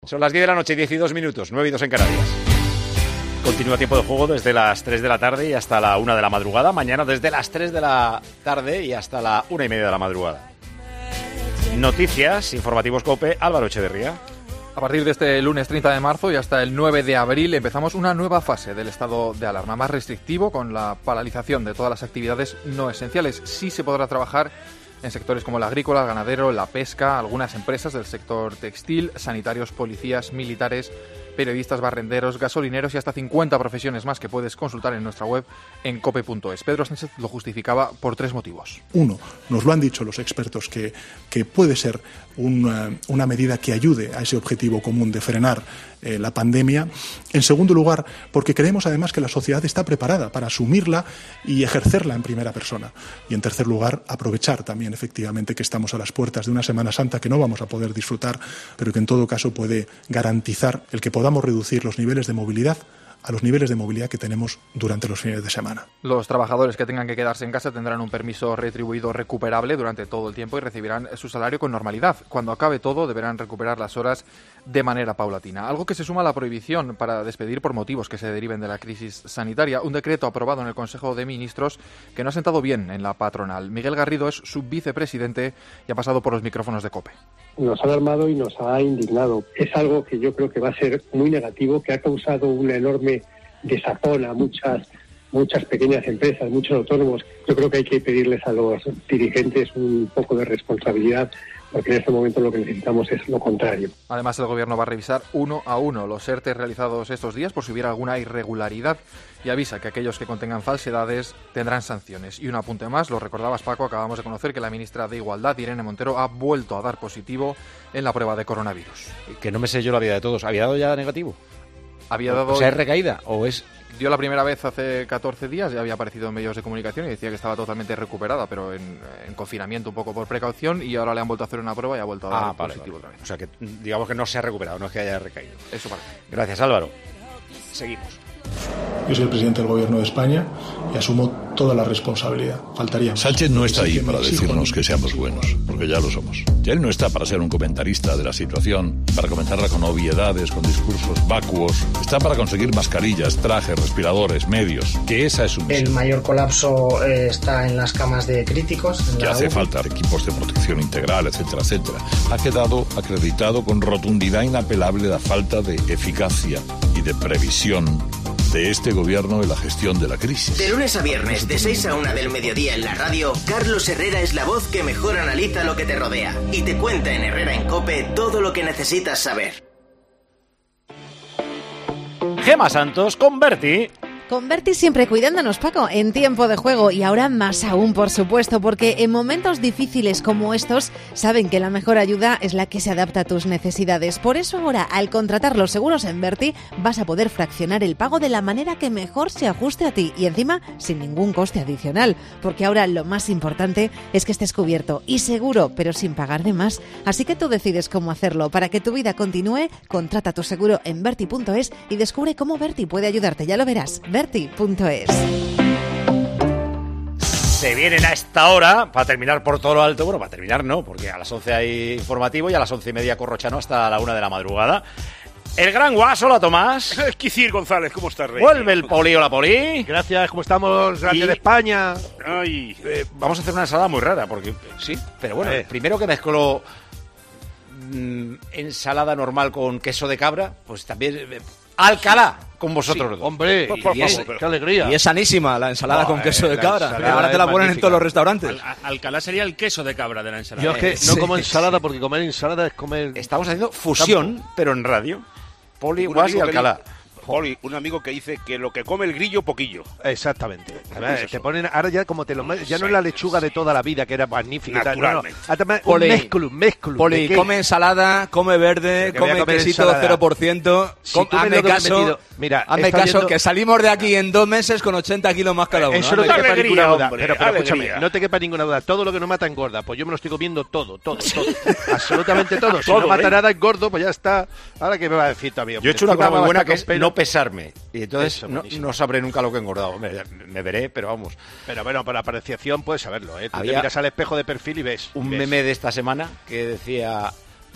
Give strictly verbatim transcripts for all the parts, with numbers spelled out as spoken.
Son las diez de la noche, diez y dos minutos, nueve y dos en Canarias. Continúa Tiempo de Juego desde las tres de la tarde y hasta la una de la madrugada. Mañana desde las tres de la tarde y hasta la una y media de la madrugada. Noticias, informativos COPE, Álvaro Echeverría. A partir de este lunes treinta de marzo y hasta el nueve de abril empezamos una nueva fase del estado de alarma, más restrictivo, con la paralización de todas las actividades no esenciales. Sí se podrá trabajar en sectores como el agrícola, el ganadero, la pesca, algunas empresas del sector textil, sanitarios, policías, militares, periodistas, barrenderos, gasolineros y hasta cincuenta profesiones más que puedes consultar en nuestra web en cope punto es. Pedro Sánchez lo justificaba por tres motivos. Uno, nos lo han dicho los expertos que, que puede ser una, una medida que ayude a ese objetivo común de frenar eh, la pandemia. En segundo lugar, porque creemos además que la sociedad está preparada para asumirla y ejercerla en primera persona. Y en tercer lugar, aprovechar también efectivamente que estamos a las puertas de una Semana Santa que no vamos a poder disfrutar, pero que en todo caso puede garantizar el que podamos reducir los niveles de movilidad a los niveles de movilidad que tenemos durante los fines de semana. Los trabajadores que tengan que quedarse en casa tendrán un permiso retribuido recuperable durante todo el tiempo y recibirán su salario con normalidad. Cuando acabe todo, deberán recuperar las horas de manera paulatina. Algo que se suma a la prohibición para despedir por motivos que se deriven de la crisis sanitaria. Un decreto aprobado en el Consejo de Ministros que no ha sentado bien en la patronal. Miguel Garrido es su vicepresidente y ha pasado por los micrófonos de COPE. Nos ha alarmado y nos ha indignado. Es algo que yo creo que va a ser muy negativo, que ha causado una enorme desazón a muchas muchas pequeñas empresas, muchos autónomos. Yo creo que hay que pedirles a los dirigentes un poco de responsabilidad, porque en este momento lo que necesitamos es lo contrario. Además, el Gobierno va a revisar uno a uno los ERTE realizados estos días por si hubiera alguna irregularidad y avisa que aquellos que contengan falsedades tendrán sanciones. Y un apunte más, lo recordabas, Paco, acabamos de conocer que la ministra de Igualdad, Irene Montero, ha vuelto a dar positivo en la prueba de coronavirus. Que no me sé yo la vida de todos. ¿Había dado ya negativo? Había dado... ¿O sea, es recaída o es...? Dio la primera vez hace catorce días, ya había aparecido en medios de comunicación y decía que estaba totalmente recuperada, pero en, en confinamiento un poco por precaución, y ahora le han vuelto a hacer una prueba y ha vuelto a dar ah, vale, positivo vale. otra vez. O sea que digamos que no se ha recuperado, no es que haya recaído. Eso parece. Gracias, Álvaro. Seguimos. Yo soy el presidente del Gobierno de España y asumo toda la responsabilidad. Faltaría más. Sánchez no está ahí para decirnos que seamos buenos, porque ya lo somos. Y él no está para ser un comentarista de la situación, para comentarla con obviedades, con discursos vacuos. Está para conseguir mascarillas, trajes, respiradores, medios, que esa es su misión. El mayor colapso eh, está en las camas de críticos. Que hace falta equipos de protección integral, etcétera, etcétera. Ha quedado acreditado con rotundidad inapelable la falta de eficacia y de previsión de este gobierno en la gestión de la crisis. De lunes a viernes, de seis a una del mediodía en la radio, Carlos Herrera es la voz que mejor analiza lo que te rodea y te cuenta en Herrera en COPE todo lo que necesitas saber. Gema Santos con Berti. Con Berti siempre cuidándonos, Paco, en Tiempo de Juego, y ahora más aún, por supuesto, porque en momentos difíciles como estos saben que la mejor ayuda es la que se adapta a tus necesidades. Por eso ahora, al contratar los seguros en Berti, vas a poder fraccionar el pago de la manera que mejor se ajuste a ti y encima sin ningún coste adicional, porque ahora lo más importante es que estés cubierto y seguro, pero sin pagar de más. Así que tú decides cómo hacerlo. Para que tu vida continúe, contrata tu seguro en berti punto es y descubre cómo Berti puede ayudarte. Ya lo verás. berti punto es. Se vienen a esta hora, para terminar por todo lo alto, bueno, para terminar no, porque a las once hay informativo y a las once y media Corrochano hasta la una de la madrugada. El gran guaso, hola Tomás. Esquicir González, ¿cómo estás, Rey? Vuelve el poli, hola poli. Gracias, ¿cómo estamos? Grande de España. Ay, eh, vamos a hacer una ensalada muy rara, porque sí, pero bueno, eh. primero que mezclo mmm, ensalada normal con queso de cabra, pues también... Eh, Alcalá, con vosotros sí, dos. Hombre, por, por y es, favor, qué alegría. Y es sanísima la ensalada no, con queso de cabra. Ahora te la ponen en todos los restaurantes. Al, Alcalá sería el queso de cabra de la ensalada. Yo es que eh, no sí, como ensalada, porque comer ensalada es comer... Estamos haciendo fusión, campo. Pero en radio. Poli, Un Guas y Alcalá. Poli, un amigo que dice que lo que come el grillo, poquillo. Exactamente. Ver, te ponen, ahora ya como te lo ya no es la lechuga de toda la vida, que era magnífica. Naturalmente. No, no. Poli, un mezclum, mezclum. Poli, come ensalada, come verde, come quesito cero por ciento. Si com, hazme caso, metido, mira, hazme caso viendo... que salimos de aquí en dos meses con ochenta kilos más cada uno. Eso no te quepa ninguna duda. Hombre, pero, pero escúchame, no te quepa ninguna duda. Todo lo que no mata engorda. Pues yo me lo estoy comiendo todo, todo, todo. Absolutamente todo. Si todo, no mata ¿eh? nada engordo, pues ya está. Ahora que me va a decir todavía. Yo he hecho una cosa muy buena que es no pesarme. Y entonces Eso, no, no sabré nunca lo que he engordado. Me, me veré, pero vamos. Pero bueno, para apreciación puedes saberlo, ¿eh? Tú te miras al espejo de perfil y ves. Un ves. meme de esta semana que decía: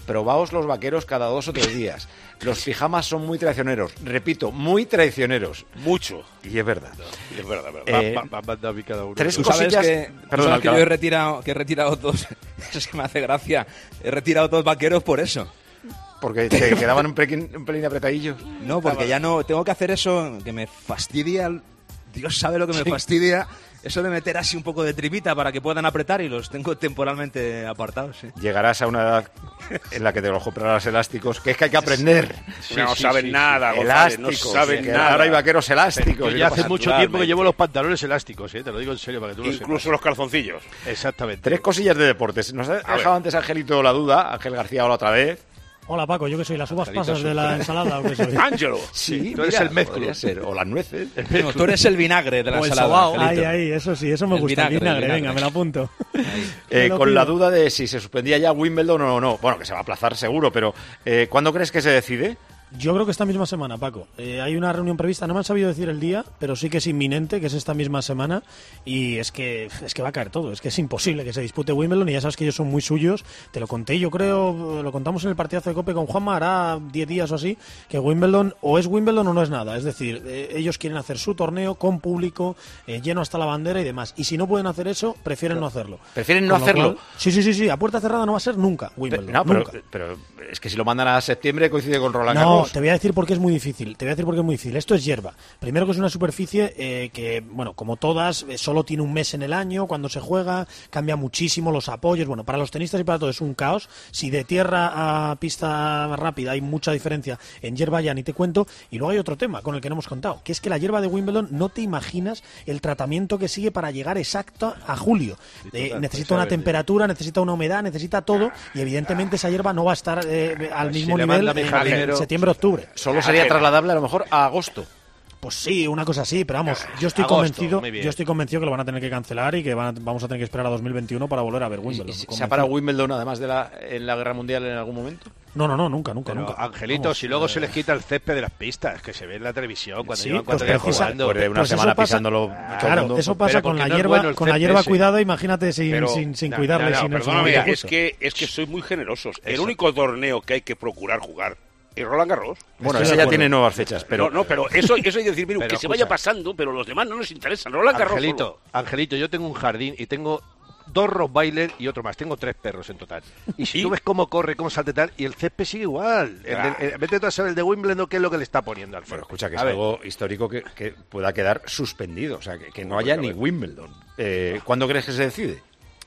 Probaos los vaqueros cada dos o tres días. Los pijamas son muy traicioneros. Repito, muy traicioneros. Mucho. Y es verdad. Y es verdad, verdad. Eh, va, va, va, va, cada uno. Tres ¿Tú cosillas... sabes que, Perdón, sabes que yo he retirado, que he retirado dos... Es que me hace gracia. He retirado dos vaqueros por eso. Porque te quedaban un pelín, un pelín apretadillos. No, porque ya no... Tengo que hacer eso que me fastidia... Dios sabe lo que me sí. fastidia... Eso de meter así un poco de tripita para que puedan apretar y los tengo temporalmente apartados. ¿Sí? Llegarás a una edad en la que te los comprarás elásticos, que es que hay que aprender. Sí, no sí, saben sí, nada, sí. Elásticos, no saben sí, nada. Ahora hay vaqueros elásticos. Yo ya hace mucho claro, tiempo que llevo los pantalones elásticos, ¿eh? Te lo digo en serio para que tú lo sepas. Incluso los calzoncillos. Exactamente. Tres cosillas de deportes. Nos ha dejado antes Angelito la duda, Ángel García hola otra vez. Hola Paco, ¿yo qué soy? ¿Las uvas pasas de la ensalada o qué soy? ¡Ángelo! Sí, tú eres mira, el mezclo. O las nueces. No, tú eres el vinagre de la o ensalada. Ahí, ahí, eso sí, eso me el gusta. Vinagre, el vinagre, vinagre, venga, me lo apunto. Eh, con la duda de si se suspendía ya Wimbledon o no. Bueno, que se va a aplazar seguro, pero eh, ¿cuándo crees que se decide? Yo creo que esta misma semana, Paco. Eh, hay una reunión prevista, no me han sabido decir el día, pero sí que es inminente, que es esta misma semana, y es que es que va a caer todo, es que es imposible que se dispute Wimbledon, y ya sabes que ellos son muy suyos. Te lo conté, yo creo, lo contamos en el partidazo de COPE con Juanma, hará diez días o así, que Wimbledon o es Wimbledon o no es nada. Es decir, eh, ellos quieren hacer su torneo con público, eh, lleno hasta la bandera y demás. Y si no pueden hacer eso, prefieren no hacerlo. ¿Prefieren no hacerlo? Cual, sí, sí, sí, sí, a puerta cerrada no va a ser nunca Wimbledon. Pero, no, pero, nunca. pero es que si lo mandan a septiembre coincide con Roland Garros. No, te voy a decir por qué es muy difícil. Te voy a decir por qué es muy difícil. Esto es hierba. Primero que es una superficie eh, que, bueno, como todas, eh, solo tiene un mes en el año cuando se juega, cambia muchísimo los apoyos. Bueno, para los tenistas y para todo es un caos. Si de tierra a pista rápida hay mucha diferencia, en hierba ya ni te cuento. Y luego hay otro tema con el que no hemos contado, que es que la hierba de Wimbledon no te imaginas el tratamiento que sigue para llegar exacto a julio. Eh, necesita una temperatura, necesita una humedad, necesita todo, y evidentemente esa hierba no va a estar eh, al mismo nivel en, en septiembre-octubre. Solo sería trasladable a lo mejor a agosto. Pues sí, una cosa así, pero vamos, yo estoy Agosto, convencido, yo estoy convencido que lo van a tener que cancelar y que van a, vamos a tener que esperar a dos mil veintiuno para volver a ver Wimbledon. ¿Se ha parado Wimbledon además de la en la Guerra Mundial en algún momento? No, no, no, nunca, nunca, pero, nunca. Angelito, vamos, si luego eh... se les quita el césped de las pistas, que se ve en la televisión cuando sí, llevan pues cuatro días jugando. Pues una pues semana pasa, pisándolo. Claro, eso pasa con la hierba, no es bueno con la hierba cuidada, imagínate sin, pero, sin, sin no, cuidarle. No, no, sin perdóname, el es que es que sois muy generosos. El único torneo que hay que procurar jugar ¿y Roland Garros? Bueno, ese ya tiene nuevas fechas, pero... No, no, pero eso, eso hay que decir, mira, que se vaya pasando, pero los demás no nos interesan. Roland Garros Angelito, solo. Angelito, yo tengo un jardín y tengo dos Rottweiler y otro más. Tengo tres perros en total. Y si ¿Sí? tú ves cómo corre, cómo salta y tal, y el césped sigue igual. Ah. El de, el, vete tú a saber el de Wimbledon qué es lo que le está poniendo al Bueno, escucha, que es algo histórico que, que pueda quedar suspendido. O sea, que, que no haya ni Wimbledon. Eh, ¿Cuándo crees que se decide?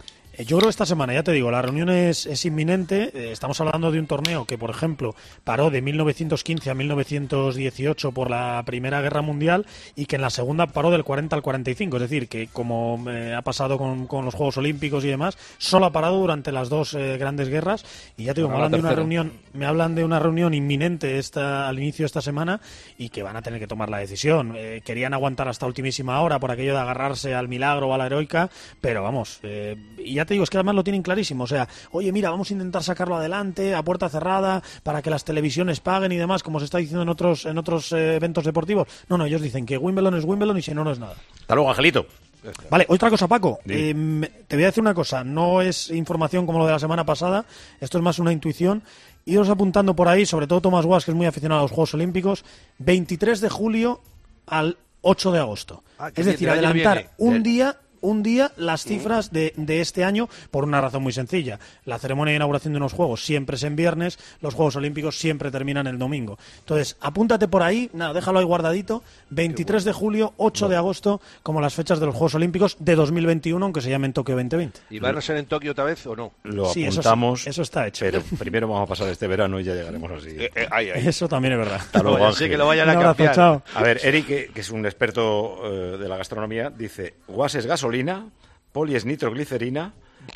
Yo creo que esta semana, ya te digo, la reunión es, es inminente. Eh, estamos hablando de un torneo que, por ejemplo, paró de mil novecientos quince a mil novecientos dieciocho por la Primera Guerra Mundial y que en la segunda paró del cuarenta al cuarenta y cinco. Es decir, que como eh, ha pasado con, con los Juegos Olímpicos y demás, solo ha parado durante las dos eh, grandes guerras. Y ya te digo, me hablan de una reunión, me hablan de una reunión inminente esta, al inicio de esta semana y que van a tener que tomar la decisión. Eh, querían aguantar hasta ultimísima hora por aquello de agarrarse al milagro o a la heroica, pero vamos, eh, y ya te digo, es que además lo tienen clarísimo, o sea, oye, mira, vamos a intentar sacarlo adelante a puerta cerrada para que las televisiones paguen y demás, como se está diciendo en otros en otros eh, eventos deportivos. No, no, ellos dicen que Wimbledon es Wimbledon y si no, no es nada. Hasta luego, Angelito. Vale, otra cosa, Paco, eh, te voy a decir una cosa, no es información como lo de la semana pasada, esto es más una intuición. Iros apuntando por ahí, sobre todo Tomás Guas, que es muy aficionado a los Juegos Olímpicos, veintitrés de julio al ocho de agosto. Ah, es decir, adelantar un día... un día las cifras de, de este año por una razón muy sencilla. La ceremonia de inauguración de unos Juegos siempre es en viernes, los Juegos Olímpicos siempre terminan el domingo. Entonces, apúntate por ahí, nada, déjalo ahí guardadito, veintitrés de julio, ocho de agosto, como las fechas de los Juegos Olímpicos de dos mil veintiuno, aunque se llamen Tokio veinte veinte. ¿Y van a ser en Tokio otra vez o no? Lo sí, apuntamos, eso, sí, eso está hecho. Pero primero vamos a pasar este verano y ya llegaremos así. Eh, eh, ay, ay. Eso también es verdad. Hasta luego, Ángel. Sí, que lo vayan a un abrazo, cambiar. Chao. A ver, Eric, que, que es un experto uh, de la gastronomía, dice, guas es gasolina, poli es nitroglicerina,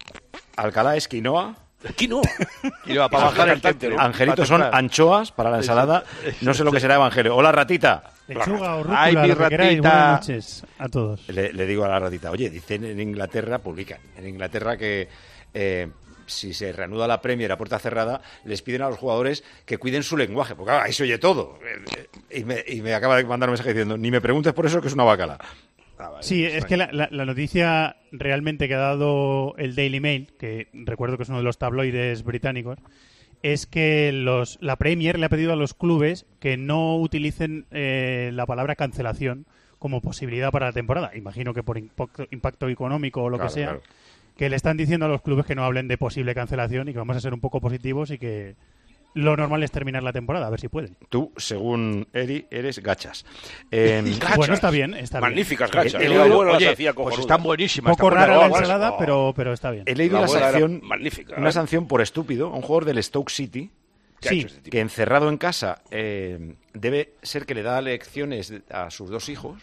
Alcalá es quinoa, quinoa, quinoa para bajar el cantero. Angelito son anchoas para la ensalada. No sé lo que será Evangelio. Hola, ratita. Lechuga o rúcula, Ay, mi lo que queráis. Buenas noches a todos. Le, le digo a la ratita, oye, dicen en Inglaterra, publican en Inglaterra que eh, si se reanuda la Premier a puerta cerrada, les piden a los jugadores que cuiden su lenguaje, porque claro, ahí se oye todo. Y me, y me acaba de mandar un mensaje diciendo, ni me preguntes por eso, que es una bacala. Ah, vale, sí, es que la, la, la noticia realmente que ha dado el Daily Mail, que recuerdo que es uno de los tabloides británicos, es que los, la Premier le ha pedido a los clubes que no utilicen eh, la palabra cancelación como posibilidad para la temporada. Imagino que por impacto, impacto económico o lo Claro, que sea, claro. que le están diciendo a los clubes que no hablen de posible cancelación y que vamos a ser un poco positivos y que lo normal es terminar la temporada, a ver si pueden. Tú, según Eri, eres gachas. Eh, Gachas. Bueno, está bien, está bien. Magníficas gachas. He El leído- abuelo las oye, hacía pues cojonudas. están buenísimas. Poco están rara la buenas. ensalada, Oh. pero, pero está bien. He leído La una abuela era sanción, magnífica, una ¿eh? sanción por estúpido a un jugador del Stoke City ¿Qué ha Sí, hecho este tipo? que encerrado en casa eh, debe ser que le da lecciones a sus dos hijos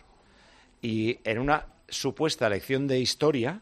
y en una supuesta lección de historia,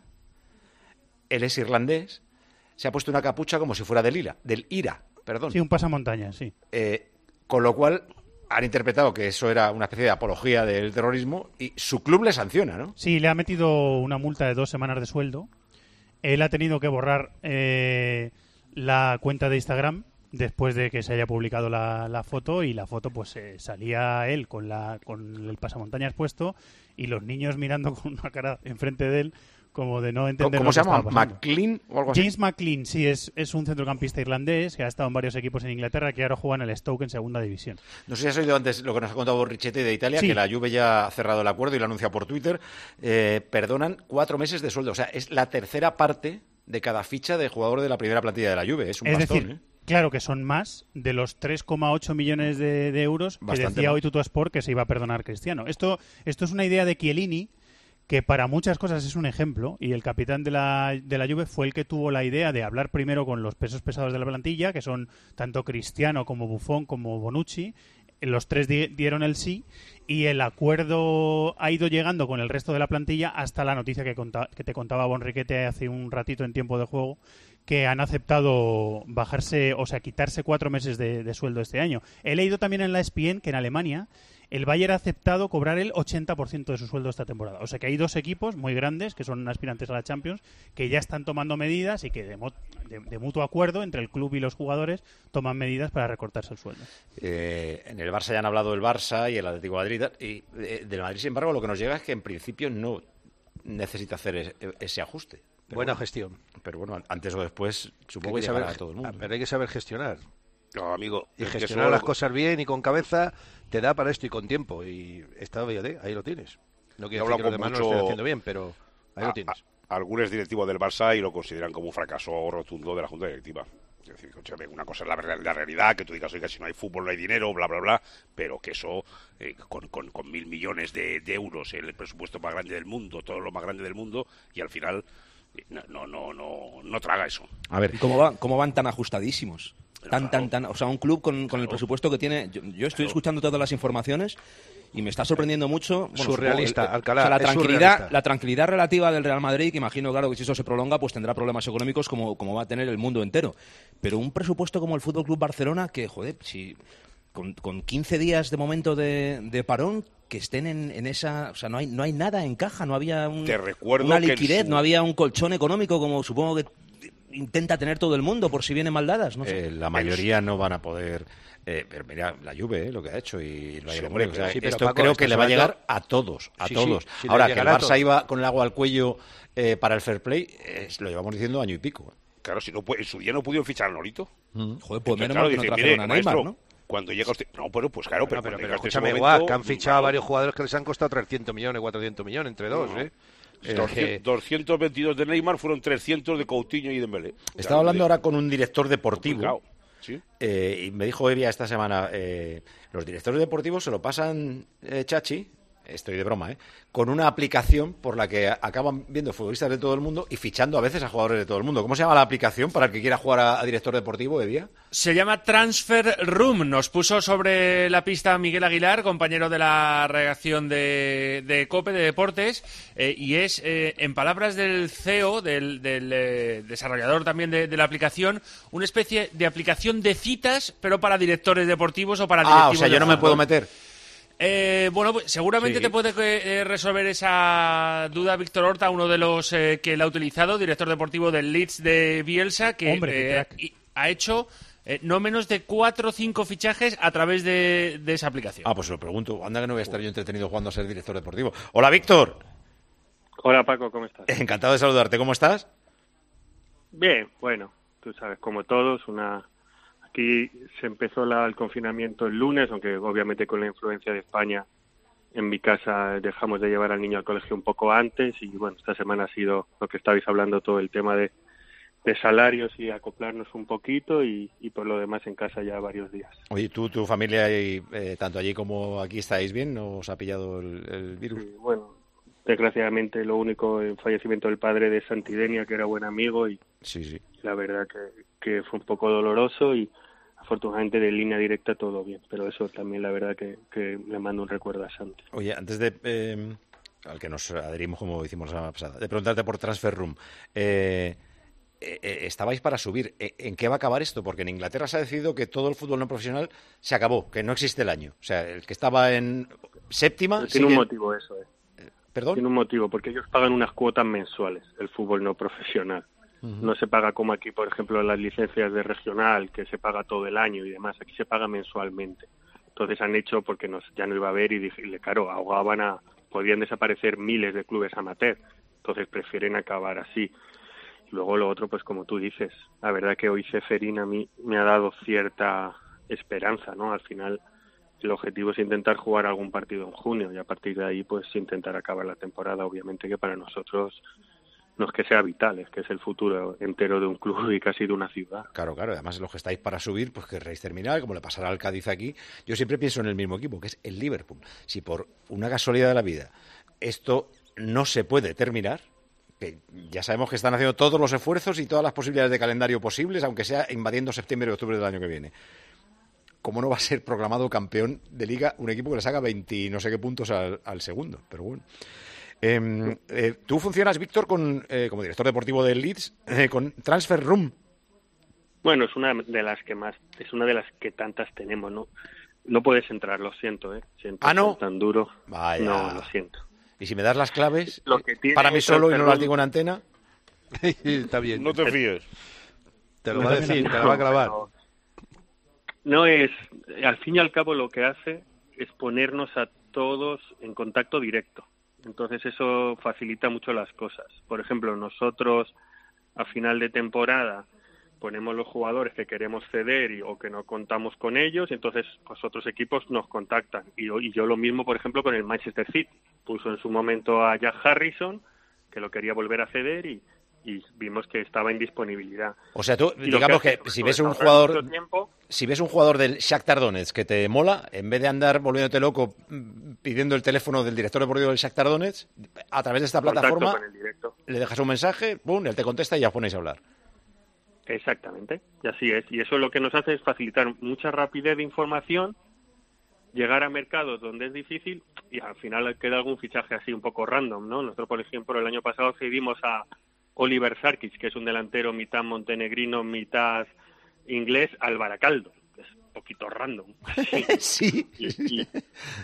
él es irlandés, se ha puesto una capucha como si fuera del IRA, del IRA, perdón. Sí, un pasamontañas, sí. Eh, con lo cual han interpretado que eso era una especie de apología del terrorismo y su club le sanciona, ¿no? Sí, le ha metido una multa de dos semanas de sueldo. Él ha tenido que borrar eh, la cuenta de Instagram después de que se haya publicado la, la foto, y la foto pues eh, salía él con la con el pasamontañas puesto y los niños mirando con una cara enfrente de él como de no entender. ¿Cómo lo se que llama? estaba pasando. ¿McLean o algo así? James McLean, sí, es, es un centrocampista irlandés que ha estado en varios equipos en Inglaterra, que ahora juega en el Stoke en segunda división. No sé si has oído antes lo que nos ha contado Borrichetti de Italia, Sí. que la Juve ya ha cerrado el acuerdo y lo ha anunciado por Twitter. Eh, perdonan cuatro meses de sueldo. O sea, es la tercera parte de cada ficha de jugador de la primera plantilla de la Juve. Es un Es bastón, decir, ¿eh? claro que son más de los tres coma ocho millones de, de euros que Bastante decía más. hoy Tuttosport que se iba a perdonar Cristiano. Esto, esto es una idea de Chiellini, que para muchas cosas es un ejemplo, y el capitán de la, de la Juve fue el que tuvo la idea de hablar primero con los pesos pesados de la plantilla, que son tanto Cristiano como Buffon como Bonucci. Los tres di- dieron el sí, y el acuerdo ha ido llegando con el resto de la plantilla hasta la noticia que, conta- que te contaba Bonriquete hace un ratito en tiempo de juego, que han aceptado bajarse, o sea, quitarse cuatro meses de, de sueldo este año. He leído también en la E S P N que en Alemania el Bayern ha aceptado cobrar el ochenta por ciento de su sueldo esta temporada. O sea que hay dos equipos muy grandes, que son aspirantes a la Champions, que ya están tomando medidas y que de, mo- de- de mutuo acuerdo entre el club y los jugadores toman medidas para recortarse el sueldo. Eh, en el Barça ya han hablado del Barça y el Atlético de Madrid. Y eh, del Madrid, sin embargo, lo que nos llega es que en principio no necesita hacer es- ese ajuste. Pero Buena bueno, gestión. Pero bueno, antes o después supongo Hay que que llegará saber- a todo el mundo. Pero hay que saber gestionar. No, amigo. Y es que gestionar eso- las cosas bien y con cabeza te da para esto y con tiempo. Y está, fíjate, ahí lo tienes. No quiero He decir hablado que los con demás no lo mucho- estén haciendo bien, pero ahí a- lo tienes. a- algunos directivos del Barça y lo consideran como un fracaso rotundo de la Junta Directiva. Es decir, escúchame, una cosa es la, re- la realidad, que tú digas, oiga, si no hay fútbol no hay dinero, bla, bla, bla, pero que eso, eh, con, con, con mil millones de, de euros, el presupuesto más grande del mundo, todo lo más grande del mundo, y al final eh, no, no, no, no, no traga eso. A ver, ¿Y cómo, va, cómo van tan ajustadísimos? Tan, tan, tan, o sea, un club con, con el presupuesto que tiene. Yo, yo estoy escuchando todas las informaciones y me está sorprendiendo mucho. Bueno, Surrealista, supongo, el- Alcalá, o sea, la es tranquilidad, surrealista. la tranquilidad relativa del Real Madrid, que imagino, claro, que si eso se prolonga, pues tendrá problemas económicos como, como va a tener el mundo entero. Pero un presupuesto como el Fútbol Club Barcelona, que, joder, si con, con quince días de momento de, de parón, que estén en, en esa. O sea, no hay, no hay nada en caja, no había un, Te recuerdo una que en liquidez, su- no había un colchón económico como supongo que intenta tener todo el mundo por si vienen mal dadas. No sé. eh, la mayoría no van a poder. Eh, pero mira, la Juve, eh, lo que ha hecho y el Bayern hombre, Múnich, o sea, sí, pero esto Paco, creo que estás le va a hablando- llegar a todos, a Sí, sí, todos. sí le Ahora que el llegará a Barça todos. iba con el agua al cuello eh, para el fair play, eh, lo llevamos diciendo año y pico. Claro, si no pu- en su día no pudieron fichar a Norito. Joder, pues Entonces, menos claro, mal que no dicen, trajeron mire, a Neymar, maestro, ¿no? Cuando llega usted... No, bueno, pues claro, pero, pero, cuando pero llega este escúchame, momento, igual, que han fichado a claro, varios jugadores que les han costado trescientos millones, cuatrocientos millones entre dos, No. ¿eh? Eh, Es que- doscientos veintidós de Neymar, fueron trescientos de Coutinho y Dembélé. Estaba hablando ahora con un director deportivo. Complicado, ¿sí? Eh, y me dijo Evia esta semana, eh, los directores deportivos se lo pasan, eh, Chachi, estoy de broma, ¿eh? con una aplicación por la que acaban viendo futbolistas de todo el mundo y fichando a veces a jugadores de todo el mundo. ¿Cómo se llama la aplicación para el que quiera jugar a, a director deportivo, Evia? Se llama Transfer Room. Nos puso sobre la pista Miguel Aguilar, compañero de la redacción de, de COPE de Deportes, eh, y es, eh, en palabras del C E O, del, del eh, desarrollador también de, de la aplicación, una especie de aplicación de citas, pero para directores deportivos o para directivos. Ah, o sea, yo de no me fútbol. puedo meter. Eh, bueno, pues seguramente Sí. te puede eh, resolver esa duda Víctor Horta, uno de los eh, que la ha utilizado, director deportivo del Leeds de Bielsa, que Hombre, qué eh, crack. y- ha hecho eh, no menos de cuatro o cinco fichajes a través de, de esa aplicación. Ah, pues se lo pregunto. Anda que no voy a estar yo entretenido jugando a ser director deportivo. Hola, Víctor. Hola Paco, ¿cómo estás? Encantado de saludarte. ¿Cómo estás? Bien, bueno, tú sabes, como todos, una aquí se empezó la, el confinamiento el lunes, aunque obviamente con la influencia de España en mi casa dejamos de llevar al niño al colegio un poco antes y bueno, esta semana ha sido lo que estabais hablando, todo el tema de, de salarios y acoplarnos un poquito y, y por lo demás en casa ya varios días. Oye, ¿tú, tu familia, y, eh, tanto allí como aquí, estáis bien? ¿No os ha pillado el, el virus? Sí, bueno, desgraciadamente lo único, el fallecimiento del padre de Santidenia, que era buen amigo y sí, sí. la verdad que, que fue un poco doloroso y afortunadamente de línea directa todo bien, pero eso también la verdad que, que le mando un recuerdo a Santi. Oye, antes de, eh, al que nos adherimos como hicimos la semana pasada, de preguntarte por Transfer Room, eh, eh, estabais para subir, ¿en qué va a acabar esto? Porque en Inglaterra se ha decidido que todo el fútbol no profesional se acabó, que no existe el año, o sea, el que estaba en séptima... Pero tiene sigue... un motivo eso, ¿eh? ¿Perdón? Tiene un motivo, porque ellos pagan unas cuotas mensuales, el fútbol no profesional. Uh-huh. No se paga como aquí, por ejemplo, las licencias de regional, que se paga todo el año y demás. Aquí se paga mensualmente. Entonces han hecho, porque nos, ya no iba a haber, y dije, claro, ahogaban a... podían desaparecer miles de clubes amateur. Entonces prefieren acabar así. Y luego lo otro, pues como tú dices, la verdad que hoy Ceferín a mí me ha dado cierta esperanza, ¿no? Al final el objetivo es intentar jugar algún partido en junio y a partir de ahí pues intentar acabar la temporada. Obviamente que para nosotros no es que sea vital, es que es el futuro entero de un club y casi de una ciudad. Claro, claro, además los que estáis para subir, pues querréis terminar, como le pasará al Cádiz aquí. Yo siempre pienso en el mismo equipo, que es el Liverpool. Si por una casualidad de la vida esto no se puede terminar, que ya sabemos que están haciendo todos los esfuerzos y todas las posibilidades de calendario posibles, aunque sea invadiendo septiembre y octubre del año que viene. ¿Cómo no va a ser proclamado campeón de Liga un equipo que le saca veinte no sé qué puntos al, al segundo? Pero bueno. Eh, eh, tú funcionas, Víctor, con, eh, como director deportivo del Leeds, eh, con Transfer Room. Bueno, es una de las que más, es una de las que tantas tenemos, ¿no? No puedes entrar, lo siento, ¿eh? Siento ah, ¿no? tan duro. Vaya. No, lo siento. ¿Y si me das las claves lo que tiene para mí solo y no Room... las digo en antena? Está bien. No te fíes. Te lo va a decir, te lo va a grabar. No, no es, al fin y al cabo lo que hace es ponernos a todos en contacto directo. Entonces eso facilita mucho las cosas. Por ejemplo, nosotros a final de temporada ponemos los jugadores que queremos ceder y, o que no contamos con ellos, y entonces pues otros equipos nos contactan. Y yo, y yo lo mismo, por ejemplo, con el Manchester City. Puso en su momento a Jack Harrison, que lo quería volver a ceder y, y vimos que estaba en disponibilidad. O sea, tú, y digamos que, que si ves un jugador tiempo, si ves un jugador del Shakhtar Donetsk que te mola, en vez de andar volviéndote loco pidiendo el teléfono del director deportivo del Shakhtar Donetsk, a través de esta plataforma con el directo. Le dejas un mensaje, pum, él te contesta y ya os ponéis a hablar. Exactamente, y así es. Y eso lo que nos hace es facilitar mucha rapidez de información, llegar a mercados donde es difícil y al final queda algún fichaje así un poco random, ¿no? Nosotros, por ejemplo, el año pasado cedimos a Oliver Sarkic, que es un delantero mitad montenegrino, mitad inglés, al Baracaldo, que es un poquito random. Sí. Y, y,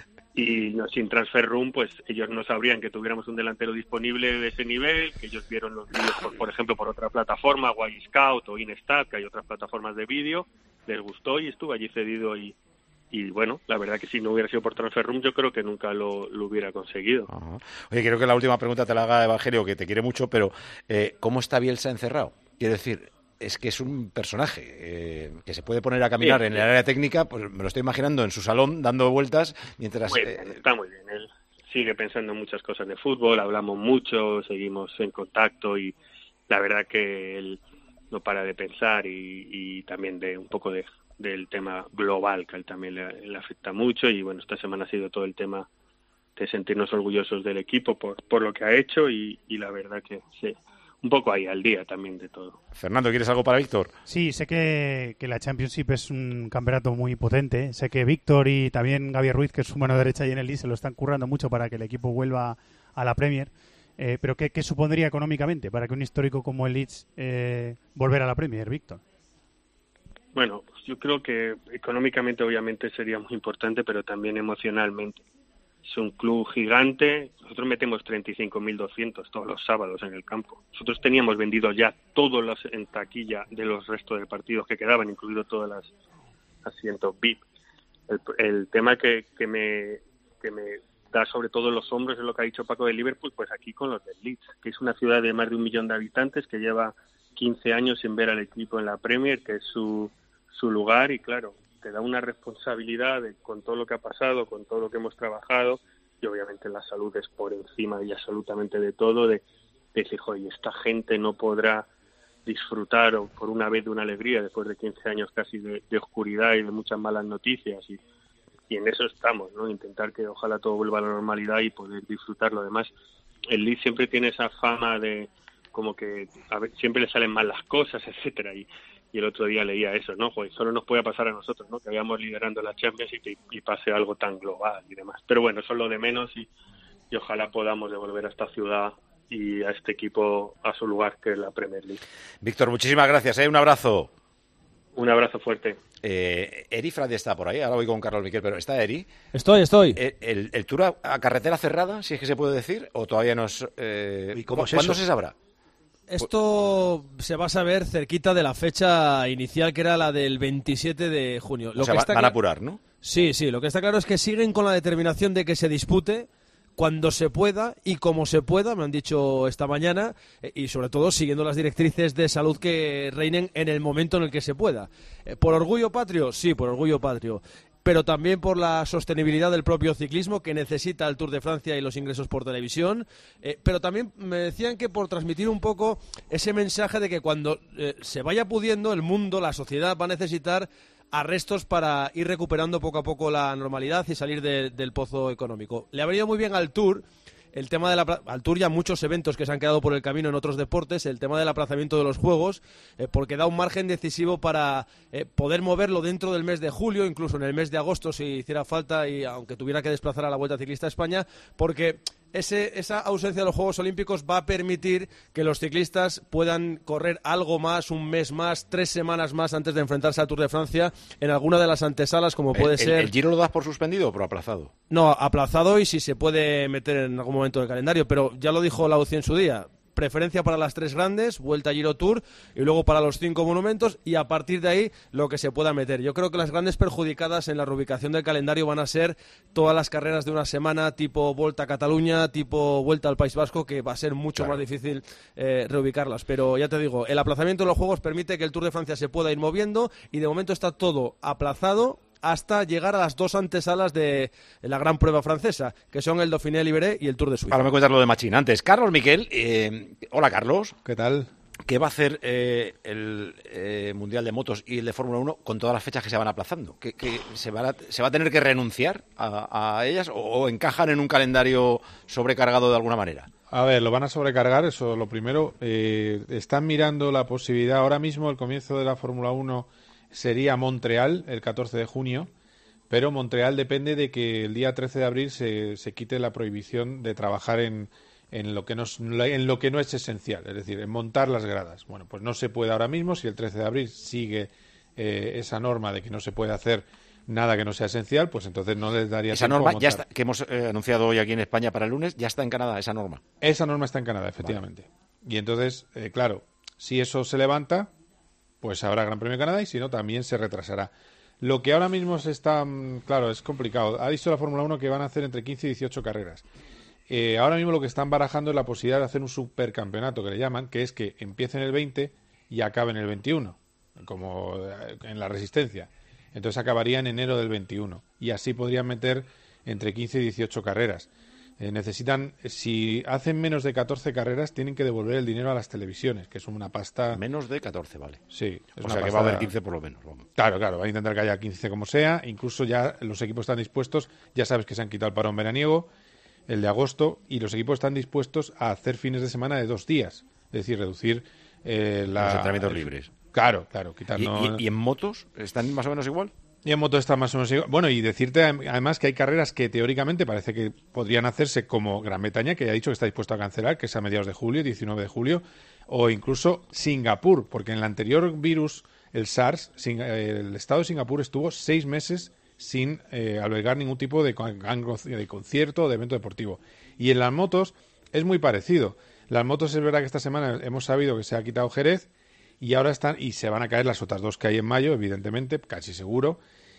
y no, sin Transfer Room, pues ellos no sabrían que tuviéramos un delantero disponible de ese nivel, que ellos vieron los vídeos, por, por ejemplo, por otra plataforma, Y Scout o Instat, que hay otras plataformas de vídeo, les gustó y estuvo allí cedido y Y bueno, la verdad que si no hubiera sido por Transfer Room, yo creo que nunca lo, lo hubiera conseguido. Ajá. Oye, quiero que la última pregunta te la haga Evangelio, que te quiere mucho, pero eh, ¿cómo está Bielsa encerrado? Quiero decir, es que es un personaje eh, que se puede poner a caminar sí, en sí. el área técnica, pues me lo estoy imaginando en su salón dando vueltas mientras... Muy bien, eh, está muy bien. Él sigue pensando en muchas cosas de fútbol, hablamos mucho, seguimos en contacto y la verdad que él no para de pensar y, y también de un poco de... del tema global, que a él también le, le afecta mucho y bueno, esta semana ha sido todo el tema de sentirnos orgullosos del equipo por, por lo que ha hecho y, y la verdad que sí, un poco ahí al día también de todo. Fernando, ¿quieres algo para Víctor? Sí, sé que, que la Championship es un campeonato muy potente, sé que Víctor y también Gaby Ruiz, que es su mano derecha ahí en el Leeds, se lo están currando mucho para que el equipo vuelva a la Premier, eh, pero ¿qué, ¿qué supondría económicamente para que un histórico como el Leeds eh, volviera a la Premier, Víctor? Bueno, pues yo creo que económicamente obviamente sería muy importante, pero también emocionalmente. Es un club gigante, nosotros metemos treinta y cinco mil doscientos todos los sábados en el campo. Nosotros teníamos vendido ya todos los en taquilla de los restos de partidos que quedaban, incluido todos los asientos V I P. El, el tema que, que, me, que me da sobre todo los hombros es lo que ha dicho Paco de Liverpool, pues aquí con los del Leeds, que es una ciudad de más de un millón de habitantes que lleva quince años sin ver al equipo en la Premier, que es su... su lugar y claro, te da una responsabilidad de, con todo lo que ha pasado, con todo lo que hemos trabajado y obviamente la salud es por encima y absolutamente de todo, de, de decir, oye, esta gente no podrá disfrutar o por una vez de una alegría después de quince años casi de, de oscuridad y de muchas malas noticias y, y en eso estamos, ¿no? Intentar que ojalá todo vuelva a la normalidad y poder disfrutarlo. Además, el Leeds siempre tiene esa fama de como que a ver, siempre le salen mal las cosas, etcétera y, y el otro día leía eso, ¿no? Joder, solo nos puede pasar a nosotros, ¿no? Que vayamos liderando la Champions y que y pase algo tan global y demás. Pero bueno, eso es lo de menos y, y ojalá podamos devolver a esta ciudad y a este equipo a su lugar, que es la Premier League. Víctor, muchísimas gracias, ¿eh? Un abrazo. Un abrazo fuerte. Eh, Eri Frade está por ahí, ahora voy con Carlos Miquel, pero ¿está Eri? Estoy, estoy. ¿El, el, el tour a, a carretera cerrada, si es que se puede decir, o todavía no es... Eh, ¿Y cómo es ¿Cuándo eso? se sabrá? Esto se va a saber cerquita de la fecha inicial, que era la del veintisiete de junio. Lo o sea, que está van a apurar, ¿no? Sí, sí, lo que está claro es que siguen con la determinación de que se dispute cuando se pueda y como se pueda, me han dicho esta mañana, y sobre todo siguiendo las directrices de salud que reinen en el momento en el que se pueda. ¿Por orgullo patrio? Sí, por orgullo patrio. Pero también por la sostenibilidad del propio ciclismo, que necesita el Tour de Francia y los ingresos por televisión. Eh, pero también me decían que por transmitir un poco ese mensaje de que cuando eh, se vaya pudiendo, el mundo, la sociedad va a necesitar arrestos para ir recuperando poco a poco la normalidad y salir de, del pozo económico. Le ha venido muy bien al Tour el tema de la, al Tour y a muchos eventos que se han quedado por el camino en otros deportes, el tema del aplazamiento de los Juegos, eh, porque da un margen decisivo para eh, poder moverlo dentro del mes de julio, incluso en el mes de agosto si hiciera falta, y aunque tuviera que desplazar a la Vuelta Ciclista a España, porque ese, esa ausencia de los Juegos Olímpicos va a permitir que los ciclistas puedan correr algo más, un mes más, tres semanas más antes de enfrentarse al Tour de Francia en alguna de las antesalas, como puede ¿El, ser... ¿El Giro lo das por suspendido o por aplazado? No, aplazado y si se puede meter en algún momento del calendario, pero ya lo dijo la U C I en su día. Preferencia para las tres grandes, Vuelta, Giro, Tour, y luego para los cinco monumentos, y a partir de ahí lo que se pueda meter. Yo creo que las grandes perjudicadas en la reubicación del calendario van a ser todas las carreras de una semana, tipo Volta a Cataluña, tipo Vuelta al País Vasco, que va a ser mucho claro. más difícil eh, reubicarlas. Pero ya te digo, el aplazamiento de los Juegos permite que el Tour de Francia se pueda ir moviendo, y de momento está todo aplazado hasta llegar a las dos antesalas de la gran prueba francesa, que son el Dauphiné Libéré y el Tour de Suiza. Ahora me cuentas lo de Machín. Antes, Carlos Miquel. Eh, hola, Carlos. ¿Qué tal? ¿Qué va a hacer eh, el eh, Mundial de Motos y el de Fórmula uno con todas las fechas que se van aplazando? ¿Que, que se, va a, ¿Se va a tener que renunciar a, a ellas o, o encajan en un calendario sobrecargado de alguna manera? A ver, lo van a sobrecargar, eso lo primero. Eh, están mirando la posibilidad, ahora mismo el comienzo de la Fórmula uno sería Montreal, el catorce de junio, pero Montreal depende de que el día trece de abril se, se quite la prohibición de trabajar en, en, lo que no, en lo que no es esencial, es decir, en montar las gradas. Bueno, pues no se puede ahora mismo, si el trece de abril sigue eh, esa norma de que no se puede hacer nada que no sea esencial, pues entonces no les daría esa tiempo norma a montar. Ya está, que hemos eh, anunciado hoy aquí en España para el lunes, ya está en Canadá esa norma. Esa norma está en Canadá, efectivamente. Vale. Y entonces, eh, claro, si eso se levanta, pues habrá Gran Premio de Canadá y si no, también se retrasará. Lo que ahora mismo se está... Claro, es complicado. Ha dicho la Fórmula uno que van a hacer entre quince y dieciocho carreras. Eh, ahora mismo lo que están barajando es la posibilidad de hacer un supercampeonato, que le llaman, que es que empiece en el veinte y acabe en el veintiuno, como en la Resistencia. Entonces acabaría en enero del veintiuno. Y así podrían meter entre quince y dieciocho carreras. Eh, necesitan, si hacen menos de catorce carreras, tienen que devolver el dinero a las televisiones, que es una pasta... Menos de catorce, vale. Sí. Es o sea, que va a haber quince por lo menos. Vamos. Claro, claro, van a intentar que haya quince como sea. Incluso ya los equipos están dispuestos, ya sabes que se han quitado el parón veraniego, el de agosto, y los equipos están dispuestos a hacer fines de semana de dos días. Es decir, reducir eh, la... los entrenamientos el, libres. Claro, claro. Quitarnos... ¿Y, y, ¿Y en motos están más o menos igual? Y en moto está más o menos igual. Bueno, y decirte además que hay carreras que teóricamente parece que podrían hacerse, como Gran Bretaña, que ya ha dicho que está dispuesto a cancelar, que es a mediados de julio, diecinueve de julio, o incluso Singapur, porque en el anterior virus, el SARS, el estado de Singapur estuvo seis meses sin eh, albergar ningún tipo de, de concierto o de evento deportivo. Y en las motos es muy parecido. Las motos es verdad que esta semana hemos sabido que se ha quitado Jerez, y ahora están, y se van a caer las otras dos que hay en mayo, evidentemente, casi seguro,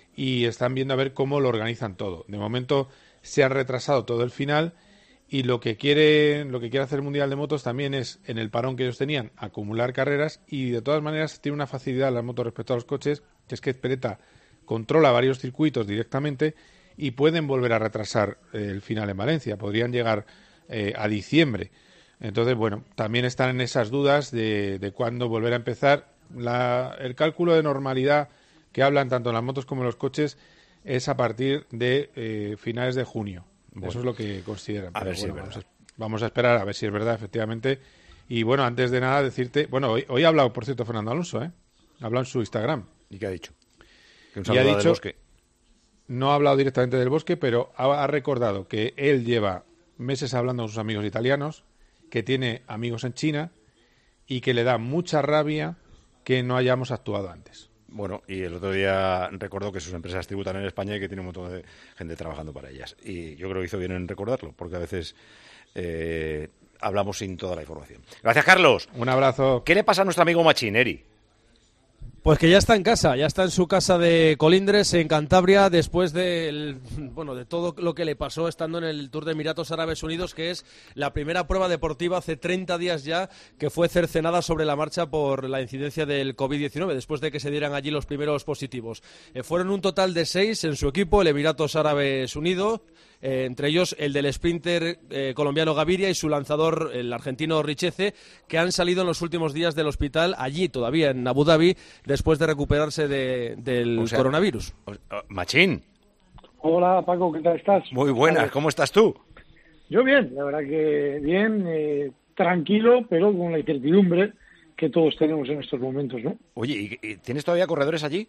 y están viendo a ver cómo lo organizan todo. De momento se han retrasado todo el final, y lo que quiere, lo que quiere hacer el Mundial de Motos también es, en el parón que ellos tenían, acumular carreras, y de todas maneras tiene una facilidad las motos respecto a los coches, Es que Ezpeleta controla varios circuitos directamente y pueden volver a retrasar eh, el final en Valencia. Podrían llegar eh, a diciembre. Entonces, bueno, también están en esas dudas de, de cuándo volver a empezar. La, el cálculo de normalidad que hablan tanto en las motos como en los coches es a partir de eh, finales de junio. Bueno, eso es lo que consideran. A Pero ver si bueno, es verdad. vamos, a, vamos a esperar a ver si es verdad, efectivamente. Y bueno, antes de nada decirte... Bueno, hoy, hoy ha hablado, por cierto, Fernando Alonso, ¿eh? Ha hablado en su Instagram. ¿Y qué ha dicho? Que un y ha saludo dicho, del Bosque. No ha hablado directamente del Bosque, pero ha, ha recordado que él lleva meses hablando con sus amigos italianos, que tiene amigos en China y que le da mucha rabia que no hayamos actuado antes. Bueno, y el otro día recordó que sus empresas tributan en España y que tiene un montón de gente trabajando para ellas. Y yo creo que hizo bien en recordarlo, porque a veces eh, hablamos sin toda la información. Gracias, Carlos. Un abrazo. ¿Qué le pasa a nuestro amigo Machín, Eri? Pues que ya está en casa, ya está en su casa de Colindres, en Cantabria, después de, bueno, de todo lo que le pasó estando en el Tour de Emiratos Árabes Unidos, que es la primera prueba deportiva hace treinta días ya que fue cercenada sobre la marcha por la incidencia del covid diecinueve, después de que se dieran allí los primeros positivos. Eh, fueron un total de seis en su equipo, el Emiratos Árabes Unidos, eh, entre ellos el del sprinter eh, colombiano Gaviria y su lanzador, el argentino Richeze, que han salido en los últimos días del hospital, allí todavía en Abu Dhabi, después de recuperarse de, del O sea, coronavirus. o- o- Machín. Hola Paco, ¿qué tal estás? Muy buenas, ¿cómo estás tú? Yo bien, la verdad que bien, eh, tranquilo, pero con la incertidumbre que todos tenemos en estos momentos, ¿no? Oye, ¿y, y tienes todavía corredores allí?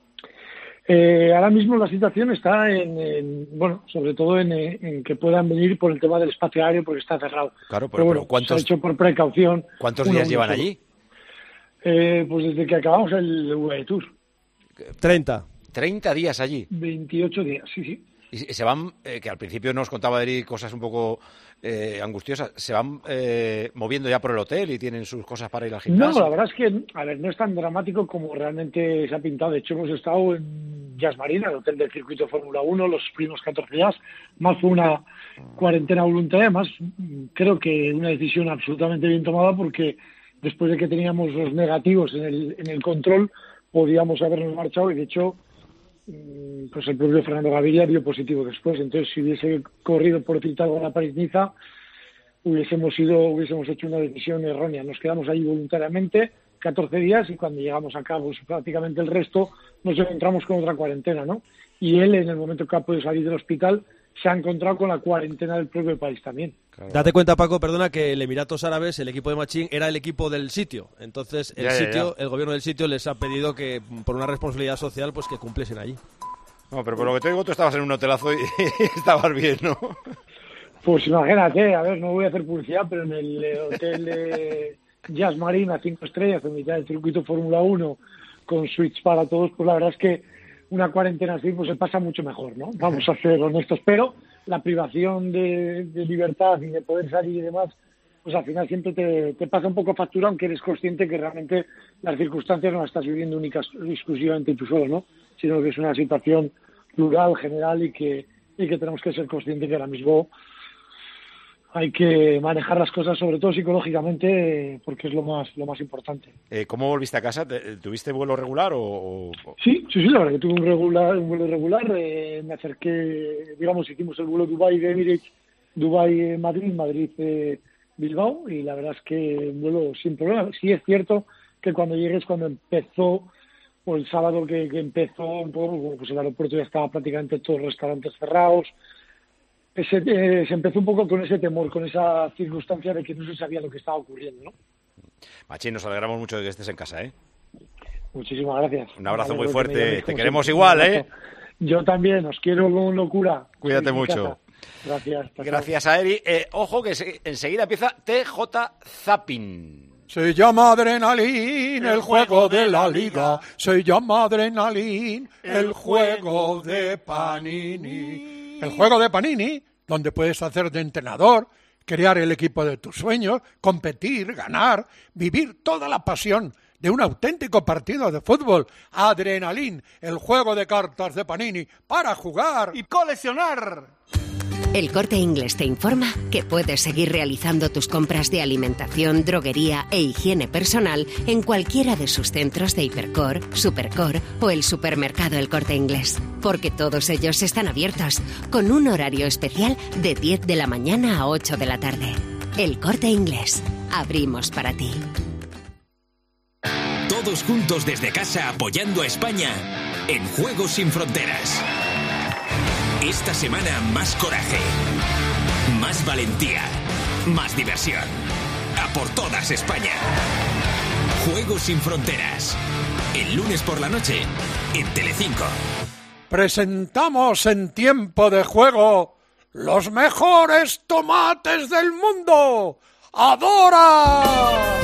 Eh, ahora mismo la situación está en, en, bueno, sobre todo en, eh, en que puedan venir por el tema del espacio aéreo porque está cerrado. Claro, pero, pero bueno, pero ¿cuántos, se ha hecho por precaución. ¿cuántos uno, días uno llevan solo. allí? Eh, pues desde que acabamos el V E Tour. treinta. treinta días allí. veintiocho días, sí, sí. Y se se van, eh, que al principio nos contaba Eri cosas un poco eh, angustiosas, se van eh, moviendo ya por el hotel y tienen sus cosas para ir al No, gimnasio. la verdad es que, a ver, no es tan dramático como realmente se ha pintado. De hecho, hemos estado en Jazz Marina, el hotel del circuito Fórmula uno, los primeros catorce días, más fue una cuarentena voluntaria, más creo que una decisión absolutamente bien tomada porque después de que teníamos los negativos en el, en el control, podíamos habernos marchado y de hecho mm, pues el propio Fernando Gaviria dio positivo después. Entonces, si hubiese corrido por citar con la París-Niza, hubiésemos ido, hubiésemos hecho una decisión errónea. Nos quedamos allí voluntariamente catorce días y cuando llegamos acá, pues prácticamente el resto nos encontramos con otra cuarentena, ¿no? Y él, en el momento que ha podido salir del hospital, se ha encontrado con la cuarentena del propio país también. Date cuenta, Paco, perdona, que el Emiratos Árabes, el equipo de Machín, era el equipo del sitio. Entonces, el Ya, ya, sitio, ya. el gobierno del sitio les ha pedido que, por una responsabilidad social, pues que cumpliesen allí. No, pero por lo que te digo, tú estabas en un hotelazo y estabas bien, ¿no? Pues imagínate, a ver, no voy a hacer publicidad, pero en el eh, hotel de Jazz Marina, cinco estrellas, en mitad del circuito Fórmula uno, con suites para todos, pues la verdad es que una cuarentena así pues se pasa mucho mejor, ¿no? Vamos a ser honestos, pero la privación de, de libertad y de poder salir y demás, pues al final siempre te, te pasa un poco factura, aunque eres consciente que realmente las circunstancias no las estás viviendo única exclusivamente tú solo, ¿no? Sino que es una situación plural, general y que, y que tenemos que ser conscientes que ahora mismo hay que manejar las cosas, sobre todo psicológicamente, porque es lo más lo más importante. Eh, ¿Cómo volviste a casa? ¿Te- ¿Tuviste vuelo regular o...? o- o- Sí, sí, sí, la verdad que tuve un regular, un vuelo regular, eh, me acerqué, digamos, hicimos el vuelo Dubai de Emirates, Dubai Madrid, Madrid eh, Bilbao, y la verdad es que un vuelo sin problema. Sí es cierto que cuando llegué es cuando empezó, o el sábado que, que empezó un poco, pues el aeropuerto ya estaba prácticamente todos los restaurantes cerrados. Ese, eh, se empezó un poco con ese temor, con esa circunstancia de que no se sabía lo que estaba ocurriendo, ¿no? Machín, nos alegramos mucho de que estés en casa, ¿eh? Muchísimas gracias. Un abrazo Vale, muy creo que me fuerte. llaméis Te como queremos siempre. igual, Un ¿eh? abrazo. Yo también, os quiero con locura. Cuídate Sois mi mucho. casa. Gracias. hasta Gracias a Eri. Eh, ojo que se- enseguida empieza T J Zapping. Se llama Adrenalina el juego de la liga, se llama Adrenalina el juego de Panini. El juego de Panini, donde puedes hacer de entrenador, crear el equipo de tus sueños, competir, ganar, vivir toda la pasión de un auténtico partido de fútbol. Adrenalina, el juego de cartas de Panini, para jugar y coleccionar. El Corte Inglés te informa que puedes seguir realizando tus compras de alimentación, droguería e higiene personal en cualquiera de sus centros de Hipercor, Supercor o el supermercado El Corte Inglés, porque todos ellos están abiertos, con un horario especial de diez de la mañana a ocho de la tarde. El Corte Inglés. Abrimos para ti. Todos juntos desde casa apoyando a España en Juegos Sin Fronteras. Esta semana más coraje, más valentía, más diversión. A por todas, España. Juegos Sin Fronteras. El lunes por la noche en Telecinco. Presentamos en Tiempo de Juego los mejores tomates del mundo. ¡Adora!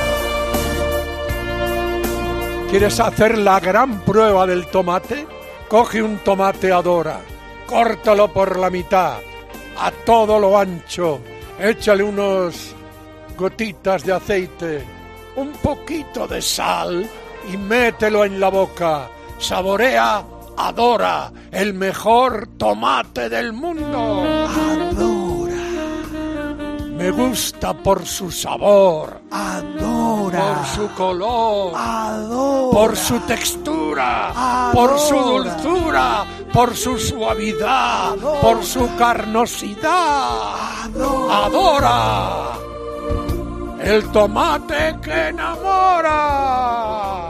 ¿Quieres hacer la gran prueba del tomate? Coge un tomate Adora, córtalo por la mitad, a todo lo ancho, échale unos gotitas de aceite, un poquito de sal y mételo en la boca. Saborea Adora, el mejor tomate del mundo. Adora. Me gusta por su sabor. Adora. Por su color. Adora. Por su textura. Adora. Por su dulzura. Por su suavidad. Adora. Por su carnosidad. Adora. Adora. El tomate que enamora.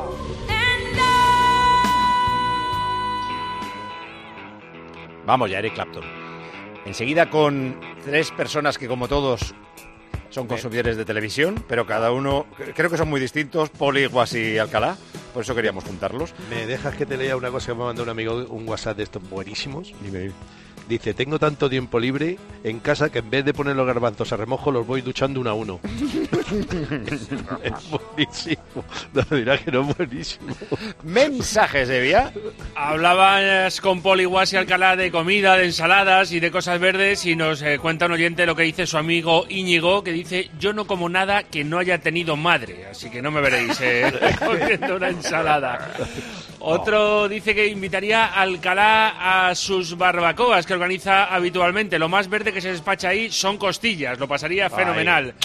Vamos ya, Eric Clapton. Enseguida con tres personas que, como todos, son consumidores de televisión, pero cada uno, creo que son muy distintos, Poli, Guas y Alcalá, por eso queríamos juntarlos. ¿Me dejas que te lea una cosa que me mandó un amigo, un WhatsApp de estos buenísimos? Dime. Dice, tengo tanto tiempo libre en casa que en vez de poner los garbanzos a remojo los voy duchando uno a uno. Es buenísimo. No, dirá que no es buenísimo. Mensajes, Evia. Hablabas con Poli, Guas y Alcalá de comida, de ensaladas y de cosas verdes, y nos eh, cuenta un oyente lo que dice su amigo Íñigo, que dice, yo no como nada que no haya tenido madre, así que no me veréis eh, comiendo una ensalada. Otro dice que invitaría a Alcalá a sus barbacoas que organiza habitualmente. Lo más verde que se despacha ahí son costillas, lo pasaría fenomenal.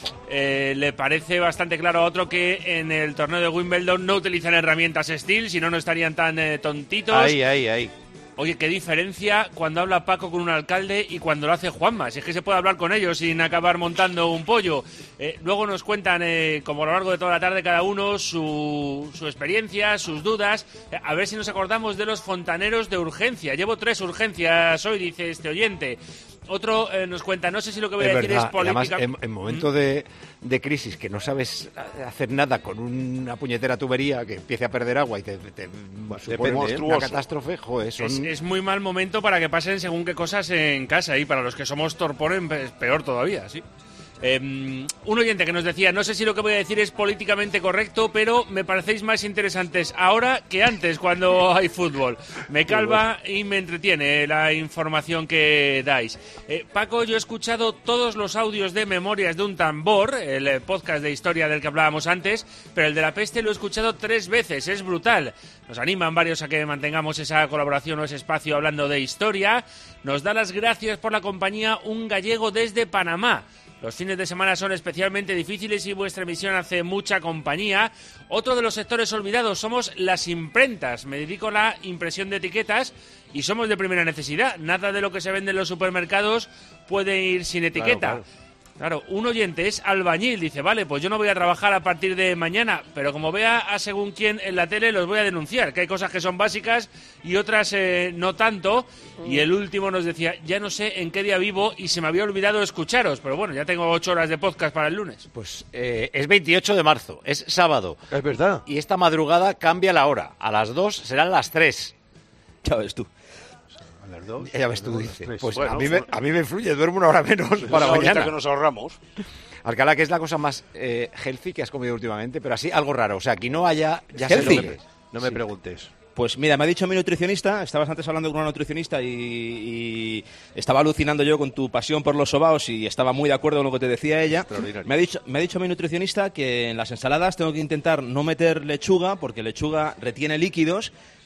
Eh, le parece bastante claro a otro que en el torneo de Wimbledon no utilizan herramientas Steel, si no, no estarían tan eh, tontitos. Ahí, ahí, ahí. Oye, qué diferencia cuando habla Paco con un alcalde y cuando lo hace Juanma. Si es que se puede hablar con ellos sin acabar montando un pollo. Eh, luego nos cuentan, eh, como a lo largo de toda la tarde, cada uno su, su experiencia, sus dudas. Eh, a ver si nos acordamos de los fontaneros de urgencia. Llevo tres urgencias hoy, dice este oyente. Otro eh, nos cuenta, no sé si lo que voy es a decir verdad. es política. Además, en, en momento de, de crisis, que no sabes hacer nada con una puñetera tubería que empiece a perder agua y te, te supone una catástrofe, joder, son... es, es muy mal momento para que pasen según qué cosas en casa, y para los que somos torpones es peor todavía, sí. Eh, un oyente que nos decía, no sé si lo que voy a decir es políticamente correcto, pero me parecéis más interesantes ahora que antes cuando hay fútbol. Me calma y me entretiene la información que dais. eh, Paco, yo he escuchado todos los audios de Memorias de un Tambor, el podcast de historia del que hablábamos antes, pero el de la peste lo he escuchado tres veces, es brutal. Nos animan varios a que mantengamos esa colaboración o ese espacio hablando de historia. Nos da las gracias por la compañía un gallego desde Panamá. Los fines de semana son especialmente difíciles y vuestra emisión hace mucha compañía. Otro de los sectores olvidados somos las imprentas. Me dedico a la impresión de etiquetas y somos de primera necesidad. Nada de lo que se vende en los supermercados puede ir sin etiqueta. Claro, claro. Claro, un oyente es albañil, dice, vale, pues yo no voy a trabajar a partir de mañana, pero como vea a según quién en la tele los voy a denunciar, que hay cosas que son básicas y otras eh, no tanto. Y el último nos decía, ya no sé en qué día vivo y se me había olvidado escucharos, pero bueno, ya tengo ocho horas de podcast para el lunes. Pues eh, es veintiocho de marzo, es sábado. Es verdad. Y esta madrugada cambia la hora, a las dos serán las tres. Ya ves tú. A las dos. Ya ves tú, dice. Pues bueno, a, mí me, a mí me influye, duermo una hora menos pues para mañana. Que nos ahorramos. Alcalá, que es la cosa más eh, healthy que has comido últimamente, pero así algo raro. O sea, quinoa ya, ya sé lo Healthy. que es. No me Sí. preguntes. Pues mira, me ha dicho mi nutricionista, estabas antes hablando con una nutricionista y, y estaba alucinando yo con tu pasión por los sobaos y estaba muy de acuerdo con lo que te decía ella. Me ha dicho, me ha dicho mi nutricionista que en las ensaladas tengo que intentar no meter lechuga porque lechuga retiene líquidos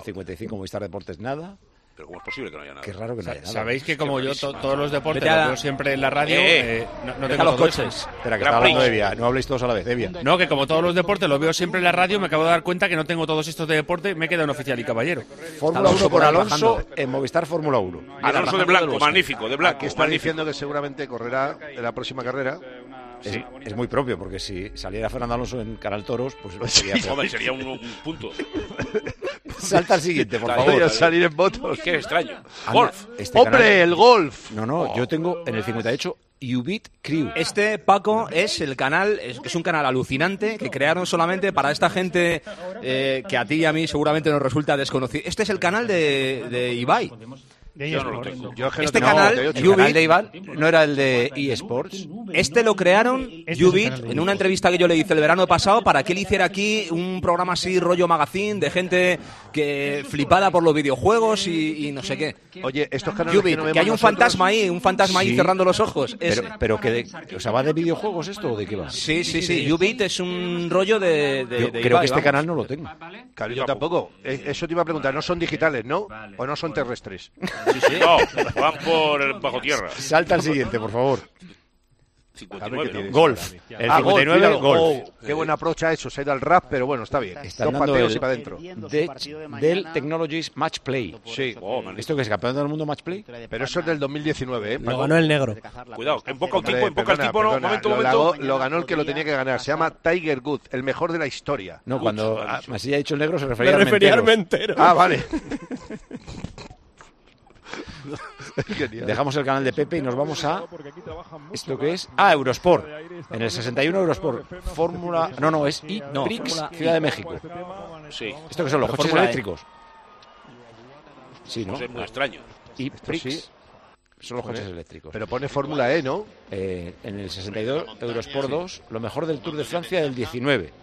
Canal cincuenta y cinco, Movistar Deportes, nada. Pero ¿cómo es posible que no haya nada? Qué raro que no haya nada. Sabéis que como Es que yo to- buenísima, todos los chaval. deportes Vete a los la- veo siempre en la radio, Eh, eh, no, no Deja tengo los todo coches. eso. Espera, que está hablando de Evia. No habléis todos a la vez, Evia. No, que como todos los deportes los veo siempre en la radio, me acabo de dar cuenta que no tengo todos estos de deporte, me queda un oficial y caballero. Fórmula uno con Alonso en Movistar Fórmula uno. Alonso de blanco, magnífico, de blanco. Que está magnífico. diciendo que seguramente correrá en la próxima carrera. Es, Sí. es muy propio, porque si saliera Fernando Alonso en Canal Toros, pues sería, Hombre, sería un, un punto. Salta al siguiente, por Claro, favor. claro. Salir en motos. Qué extraño. Anda, Golf. este ¡Hombre, canal- el golf! No, no, yo tengo en el cincuenta y ocho Ubit Crew. Este, Paco, es el canal, es, es un canal alucinante que crearon solamente para esta gente eh, que a ti y a mí seguramente nos resulta desconocido. Este es el canal de, de Ibai. Yo no lo tengo. Yo es que no Este tengo canal, cincuenta y El ocho. canal de Iván no era el de eSports. Este lo crearon Este es el Ubit canal de en una entrevista que yo le hice el verano pasado para que él hiciera aquí un programa así, rollo magazine, de gente que flipada por los videojuegos y, y no sé qué. Oye, estos canales Ubit, que no que, vemos hay un nosotros- fantasma ahí, un fantasma ahí Sí. cerrando los ojos. Ese. Pero, pero que de, o sea, ¿va de videojuegos esto o de qué va? Sí, sí, sí. Ubit es un rollo de, de, Yo de creo Ibai, que este vamos. canal no lo tengo. Claro, yo tampoco. Eh, Eso te iba a preguntar. No son digitales, ¿no? ¿O no son terrestres? No, van por el bajo tierra. Salta al siguiente, por favor. cincuenta y nueve, ¿no? Golf. El Ah, cincuenta y nueve, golf, golf. oh, qué buena aprocha ha hecho. Se ha ido al rap, pero bueno, está bien. Están Dos dando pateos el y para adentro. de- del Technologies Match Play. Sí. ¿Esto que es campeón del mundo Match Play? Pero eso es del dos mil diecinueve, ¿eh? Lo Paco? ganó el negro. Cuidado, en poco Hombre, tiempo, en poco perdona, tiempo, no. perdona, Momento, lo, momento. ganó- lo ganó el que lo tenía que ganar. Se llama Tiger Woods, el mejor de la historia. No, cuando ah, Masilla ha dicho el negro se Me refería, refería a al Mentero. Ah, vale. Genial. Dejamos el canal de Pepe y nos vamos a... ¿Esto qué es? Ah, Eurosport. En el sesenta y uno Eurosport. Fórmula... No, no, es I No, Prix Fórmula- Ciudad de México. Sí, ¿Esto qué son? ¿Los Pero coches Fórmula E. eléctricos? Sí, ¿no? no sé, muy extraño. I Esto Prix sí. son los coches eléctricos. Pero pone Fórmula E, ¿no? Eh, en el sesenta y dos, Eurosport dos, lo mejor del Tour de Francia del diecinueve.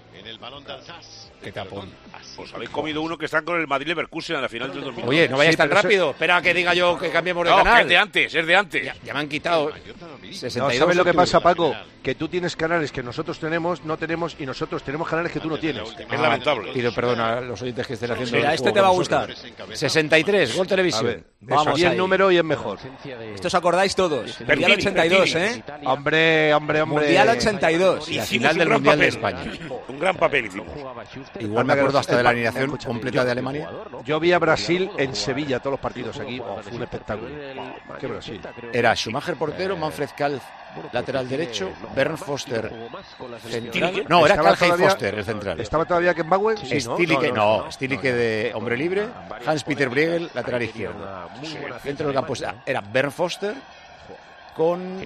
Qué capón. Pues habéis comido uno que están con el Madrid Leverkusen en la final del dos mil. Oye, no vayas Sí, tan pero eso- rápido. Espera que diga yo que cambiemos de No, que canal. es de antes, es de antes. Ya, ya me han quitado No, sesenta y dos. ¿sabes lo que octubre. pasa, Paco? Que tú tienes canales que nosotros tenemos, no tenemos, y nosotros tenemos canales que tú no tienes. Es lamentable. Pido perdón a los oyentes que estén haciendo. Mira, el este juego te va a con gustar. nosotros. sesenta y tres, Gol A Televisión. ver, Vamos eso, y el ahí. número y es mejor. Esto os acordáis todos. Mundial Bertini, ochenta y dos, Bertini. ¿eh? Hombre, hombre, hombre. Mundial ochenta y dos. Y la Hicimos final un del gran Mundial de papel. España. Un gran papel hicimos. Igual me acuerdo hasta de la alineación completa de Alemania. Yo vi a Brasil en Sevilla todos los partidos aquí. Oh, fue un espectáculo. Qué Brasil. Era Schumacher portero, Manfred Kalf lateral derecho, Bernd Foster central. No, era Estaba Karl-Heinz todavía- Foster el central. ¿Estaba todavía Kembauen? Sí, ¿no? Stilicke, No, no, no. Stilicke de hombre libre, Hans-Peter Briegel lateral izquierdo. Dentro del campo era- era Bernd Foster con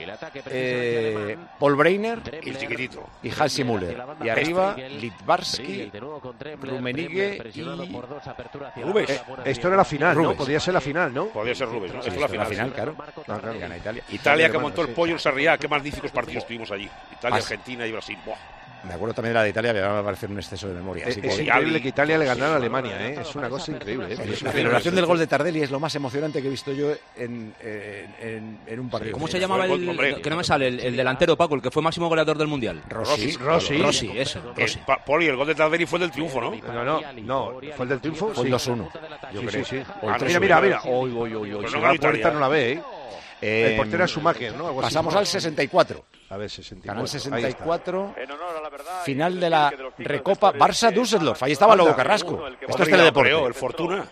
eh, Paul Breiner Y el chiquitito. y Hansi Müller. Y arriba Litbarski, Rummenigge y Rubens. Eh, esto era la final, ¿no? Rubens. Podía ser la final, ¿no? Podría ser Rubens, ¿no? Esto es la la final. final, claro. Ah, claro. Y gana Italia. Italia que Hermano, montó el sí. pollo en Sarriá. Qué magníficos partidos tuvimos allí. Italia, Ah, Argentina y Brasil. Buah. Me acuerdo también de la de Italia, pero ahora me va a parecer un exceso de memoria. Es, Así es que- increíble que Italia le ganara a Alemania, ¿eh? Es una cosa increíble, ¿eh? La celebración del gol de Tardelli es lo más emocionante que he visto yo en, en, en- en un partido. ¿Cómo se llamaba Fue el el, gol, hombre. que no me sale, el, el delantero, Paco, el que fue máximo goleador del Mundial? Rossi. Rossi. Rossi, eso, Rossi. El, pa- Poli, el gol de Tardelli fue el del triunfo, ¿no? No, no, no. ¿Fue el del triunfo? Fue el Sí. dos uno. Yo Sí, creo. sí, sí. O el Ah, tres mira, uno. mira, mira. Uy, uy, uy, uy. Pero Si no la ganó puerta Italia. no la ve, ¿eh? Eh, El portero era Schumacher, ¿no? Algo así. Pasamos al sesenta y cuatro. A ver, sesenta y cuatro. Canal Ahí sesenta y está. cuatro. Final de la Recopa Barça-Düsseldorf. Ahí estaba Lobo Anda. Carrasco. Esto es Hombre, teledeporte. creo, el Fortuna.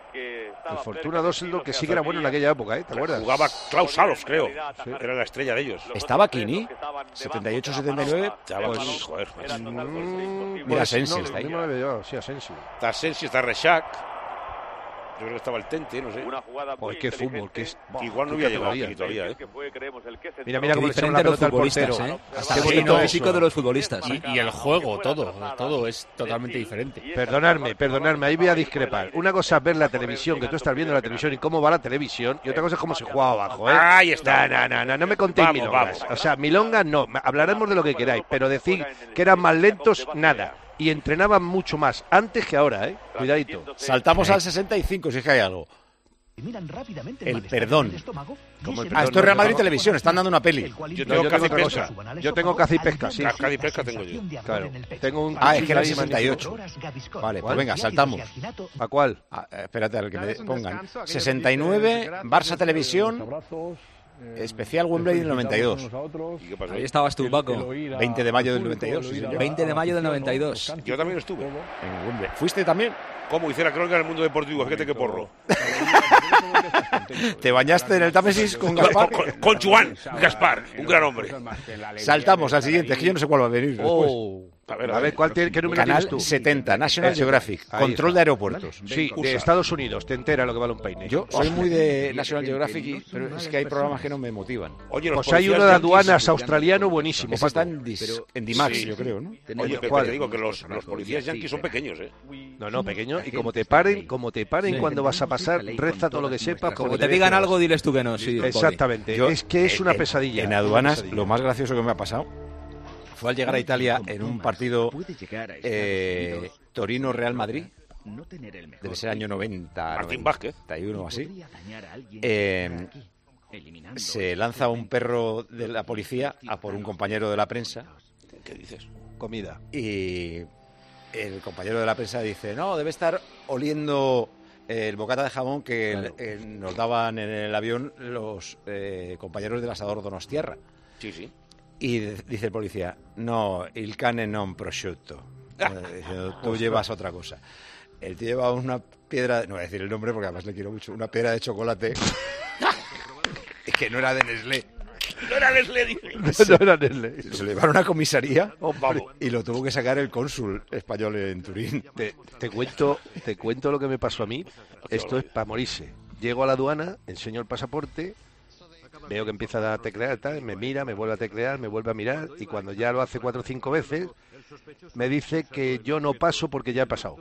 El Fortuna Düsseldorf, que sí que era bueno en aquella época, ¿eh? ¿Te acuerdas? Jugaba Klaus Salof, creo. Era la estrella de ellos. Estaba Kini. setenta y ocho setenta y nueve. Ya va, pues, joder. Mm, Mira, pues, Asensi no, está ahí. no me lo veo yo, sí, Asensi. Está Sensi, está Reshak. Yo creo que estaba el Tente, no sé. Joder, qué fútbol, qué es... Igual no qué había llegado categoría. aquí todavía, ¿eh? Mira, mira Qué cómo le echaron la diferente los pelota al futbolistas, portero. ¿eh? Hasta Qué el bonito signo eso. físico de los futbolistas. Y, y el juego, todo, todo es totalmente diferente. Perdonadme, perdonadme, ahí voy a discrepar. Una cosa es ver la televisión, que tú estás viendo la televisión y cómo va la televisión, y otra cosa es cómo se juega abajo, ¿eh? Ahí está. No, no, no, no, no me contéis Vamos, milongas. vamos. O sea, milongas no, hablaremos de lo que queráis, pero decir que eran más lentos, nada. Y entrenaban mucho más, antes que ahora, ¿eh? Cuidadito. Saltamos al sesenta y cinco, si es que hay algo. El perdón. Como el Ah, perdón, esto es Real no, Madrid no. Televisión, están dando una peli. Yo No, tengo yo tengo caza y otra pesca. cosa. Yo tengo caza y pesca, sí. Caza y pesca tengo yo. Claro. Tengo un Ah, es que era el ahí sesenta y magnífico. ocho. Vale, pues ¿Cuál? venga, saltamos. ¿A cuál? Ah, eh, espérate al que me pongan. sesenta y nueve, Barça Televisión, especial Wembley del noventa y dos. ¿Y qué pasó? Ahí estabas tú, Paco. veinte de mayo del noventa y dos, sí, señor. veinte de mayo del noventa y dos. Yo también estuve. En Wembley. ¿Fuiste también? ¿Cómo hice la crónica del mundo deportivo? Fíjate qué porro. ¿Te bañaste en el Támesis con Gaspar? Con, con, con Juan Gaspar, un gran hombre. Saltamos al siguiente, es que yo no sé cuál va a venir después. Oh. A ver, a ver, ¿cuál te, ¿qué número Canal tienes tú? setenta, National Ese. Geographic, Ahí control está. de aeropuertos. Sí, de Estados Unidos, te entera lo que vale un peine. Yo soy muy de National Geographic, y, pero es que hay programas que no me motivan. Oye, pues hay uno de aduanas australiano buenísimo. Ese está en, Dis, en Dimax, Sí. yo creo, ¿no? Oye, que ¿Cuál? te digo que los, los policías yanquis son pequeños, ¿eh? No, no, pequeño. Y como te paren, como te paren Sí. cuando vas a pasar, reza todo lo que sepas. Como porque te digan dejes. algo, diles tú que no. Sí, Exactamente. Yo, es que es una en- pesadilla. En una aduanas, pesadilla. lo más gracioso que me ha pasado fue al llegar a Italia en un partido eh, Torino-Real Madrid. Debe ser año noventa, Martín noventa y uno o así. Eh, se lanza un perro de la policía a por un compañero de la prensa. ¿Qué dices? Comida. Y el compañero de la prensa dice, no, debe estar oliendo el bocata de jamón que Claro. eh, nos daban en el avión los eh, compañeros del asador Donostiarra. Sí, sí. Y de- dice el policía, no, il cane non prosciutto. Eh, diciendo, tú llevas otra cosa. El tío lleva una piedra, no voy a decir el nombre porque además le quiero mucho, una piedra de chocolate que no era de Nestlé. No era Nestlé, dice. No era Nestlé. Se lo llevaron a una comisaría Hombre. y lo tuvo que sacar el cónsul español en Turín. Te, te cuento, te cuento lo que me pasó a mí. Esto es para morirse. Llego a la aduana, enseño el pasaporte, veo que empieza a teclear, tal, me mira, me vuelve a teclear, me vuelve a mirar y cuando ya lo hace cuatro o cinco veces, me dice que yo no paso porque ya he pasado.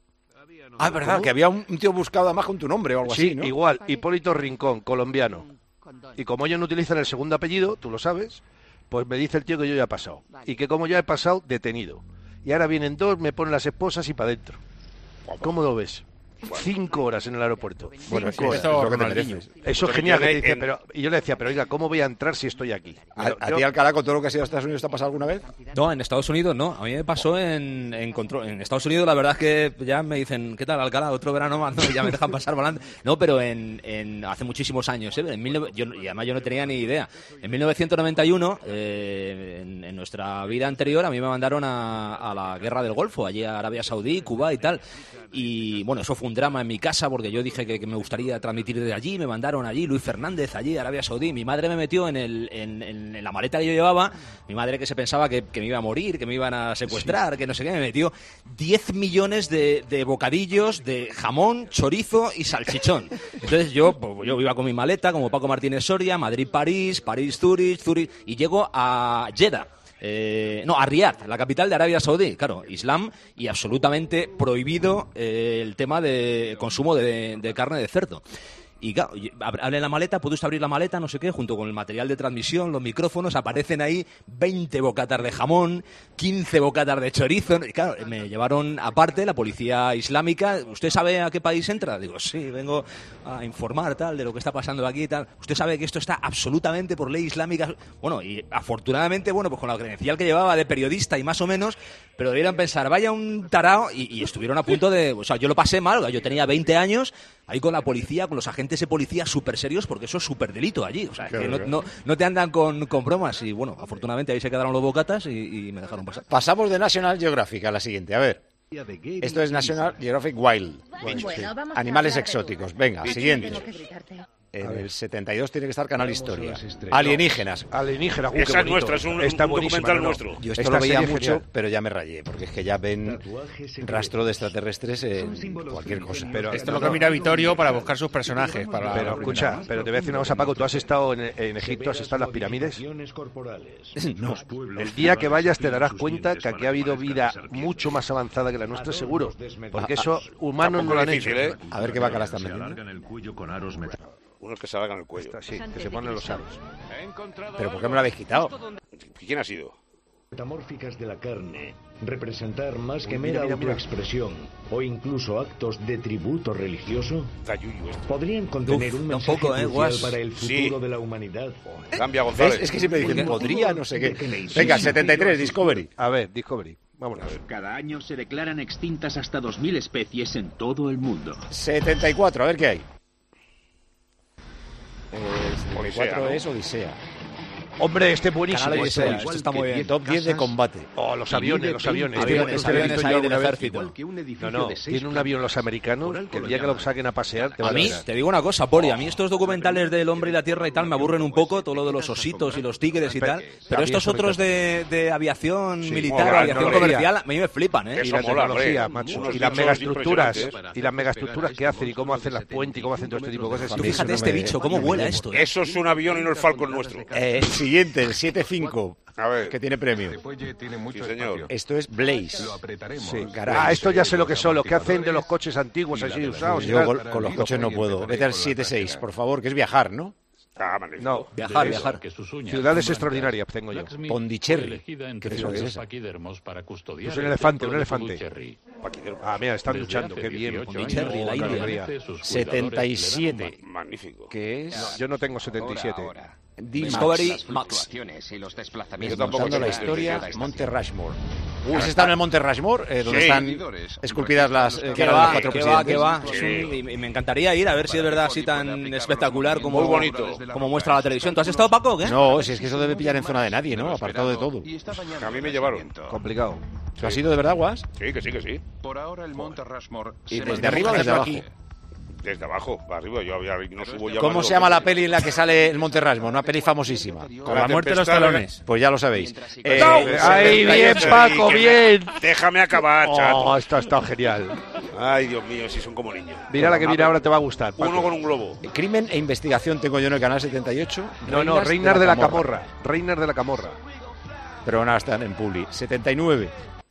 Ah, verdad, ¿Cómo? que había un un tío buscado además con tu nombre o algo Sí, así, ¿no? igual, Hipólito Rincón, colombiano. Y como ellos no utilizan el segundo apellido, tú lo sabes, pues me dice el tío que yo ya he pasado. Y que como ya he pasado, detenido. Y ahora vienen dos, me ponen las esposas y para adentro. ¿Cómo lo ves? Cinco horas en el aeropuerto. Bueno, Cinco es horas. que es lo que te mereces. Eso es genial. que te dice, pero, y yo le decía, pero oiga, ¿cómo voy a entrar si estoy aquí? ¿A, Pero a yo- ti, Alcalá, con todo lo que has ido a Estados Unidos, te ha pasado alguna vez? No, en Estados Unidos no. A mí me pasó en, en control. En Estados Unidos, la verdad es que ya me dicen, ¿qué tal, Alcalá? Otro verano más, ¿no? Y ya me dejan pasar volando. No, pero en, en hace muchísimos años, ¿eh? En mil nove- yo, y además yo no tenía ni idea. En mil novecientos noventa y uno, eh, en, en nuestra vida anterior, a mí me mandaron a, a la guerra del Golfo, allí a Arabia Saudí, Cuba y tal. Y bueno, eso fue un drama en mi casa porque yo dije que, que me gustaría transmitir desde allí. Me mandaron allí, Luis Fernández, allí, a Arabia Saudí. Mi madre me metió en, el, en, en- en la maleta que yo llevaba. Mi madre, que se pensaba que, que me iba a morir, que me iban a secuestrar, que no sé qué, me metió diez millones de, de bocadillos de jamón, chorizo y salchichón. Entonces yo, pues, yo iba con mi maleta, como Paco Martínez Soria, Madrid-París, París-Zurich, Zurich, y llego a Jeddah. Eh, no, a Riad, la capital de Arabia Saudí. Claro, Islam y absolutamente prohibido eh, el tema de consumo de, de carne de cerdo. Y claro, y ab- abre la maleta, puedes abrir la maleta, no sé qué, junto con el material de transmisión, los micrófonos, aparecen ahí veinte bocatas de jamón, quince bocatas de chorizo. Y claro, me llevaron aparte la policía islámica. ¿Usted sabe a qué país entra? Digo, sí, vengo a informar tal de lo que está pasando aquí y tal. ¿Usted sabe que esto está absolutamente por ley islámica? Bueno, y afortunadamente, bueno, pues con la credencial que llevaba de periodista y más o menos, pero debieran pensar, vaya un tarao, y, y estuvieron a punto de... O sea, yo lo pasé mal, yo tenía veinte años, ahí con la policía, con los agentes de policía súper serios, porque eso es súper delito allí. O sea, es que no, no, no te andan con, con bromas. Y bueno, afortunadamente ahí se quedaron los bocatas y, y me dejaron pasar. Pasamos de National Geographic a la siguiente, a ver. Esto es National Geographic Wild. Bueno, vamos a Animales hablar de exóticos. tu- Venga, Sí, siguiente. tengo que gritarte. En el setenta y dos tiene que estar Canal Historia. Alienígenas. Alienígenas, uh, Esa qué es bonito. nuestra, es un, Está un buenísima, documental no, no. nuestro. Yo esto Esta lo veía serie mucho, genial. pero ya me rayé, porque es que ya ven rastro de extraterrestres en cualquier cosa. Pero, Esto es lo que mira Vittorio para buscar sus personajes. Para Pero escucha, pero te voy a decir una cosa, Paco. ¿Tú has estado en, en Egipto, has estado en las pirámides? No. El día que vayas te darás cuenta que aquí ha habido vida mucho más avanzada que la nuestra, seguro. Porque eso humanos no lo han hecho. difícil, ¿eh? A ver qué bacala están metiendo. Unos que se alargan el cuello. Sí, que se ponen los aros. ¿Pero por qué me lo habéis quitado? ¿Quién ha sido? Metamórficas de la carne, representar más que Uy, mera mira, mira, mira. autoexpresión o incluso actos de tributo religioso, Zayuyu este. podrían contener Uf, un da un mensaje poco, eh, crucial guas. para el Sí. futuro de la humanidad. Gambia ¿Ves? González. Es que siempre dicen, Porque- podría, no sé qué. Porque- Venga, setenta y tres, Discovery. A ver, Discovery. Vámonos. Cada año se declaran extintas hasta dos mil especies en todo el mundo. setenta y cuatro, a ver qué hay. El setenta y cuatro Odisea, ¿no? es Odisea. Hombre, este es buenísimo. Canal Este, Odisea, esto está muy bien. Top diez de combate. Oh, los aviones, los aviones. Aviones, Este lo he aviones visto ahí yo del alguna vez. ejército. No, no, tiene un avión los americanos que el día que lo saquen a pasear te va A mí, dar. te digo una cosa, Poli, a mí estos documentales del hombre y la tierra y tal me aburren un poco, todo lo de los ositos y los tigres y tal, pero estos otros de, de aviación Sí, militar, mola, aviación tecnología. comercial, a mí me flipan, ¿eh? Y la tecnología, macho. Y las megaestructuras, y las megaestructuras que hacen y cómo hacen las puentes y cómo hacen todo este tipo de cosas. Tú fíjate este bicho, cómo vuela esto. ¿eh? Eso es un avión y no el Falcon nuestro. Eh, el siguiente, el siete cinco, A ver. que tiene premio. Sí, señor. Esto es Blaze. Sí. Garage. Ah, esto ya sé lo que son, lo que hacen de los coches antiguos así usados. y Yo tal. con, con los coches no puedo. Vete al siete seis, por favor, que es viajar, ¿no? Ah, magnífico. No, Viajar, es- viajar. Ciudades extraordinarias tengo yo. Pondicherry. ¿Qué ciudad es esa? Es un elefante, un elefante. Ah, mira, están luchando, qué bien. Pondicherry, Oh, la qué India. alegría. setenta y siete, Magnífico. que es No, yo no tengo setenta y siete. Discovery Max. Contando la historia, Monte Rushmore. Uh, ¿has estado en el Monte Rushmore? Eh, donde Sí. están esculpidas las eh, Que caras de los va, cuatro que va, que presidentes. va. Es un- y y me encantaría ir a ver si es verdad así tan espectacular como, Muy bonito. como muestra la televisión. ¿Tú has estado, Paco, o qué? No, si es que eso debe pillar en zona de nadie, ¿no? Apartado de todo. A mí me llevaron. Complicado. ¿Tú has ido de verdad, Guas? Sí, que sí, que sí. Por ahora el Monte Rushmore ¿Y se desde arriba o desde mantiene abajo? Desde abajo, para arriba. Yo había- no subo ya ¿Cómo más se de llama la dos peli en la que sale el Monte Rushmore? Una peli famosísima. Con la muerte de los tempestad, talones. Pues ya lo sabéis. Eh, ¡Ay, bien, Sí, Paco, que me- bien! Déjame acabar, chato. Oh, esto ha estado genial. Ay, Dios mío, si son como niños. Mira la que viene ahora, te va a gustar. Paco. Uno con un globo. Crimen e investigación tengo yo en el canal setenta y ocho. No, no, Reinas de la Camorra. Reinas de la Camorra. Pero ahora están en Publi. setenta y nueve.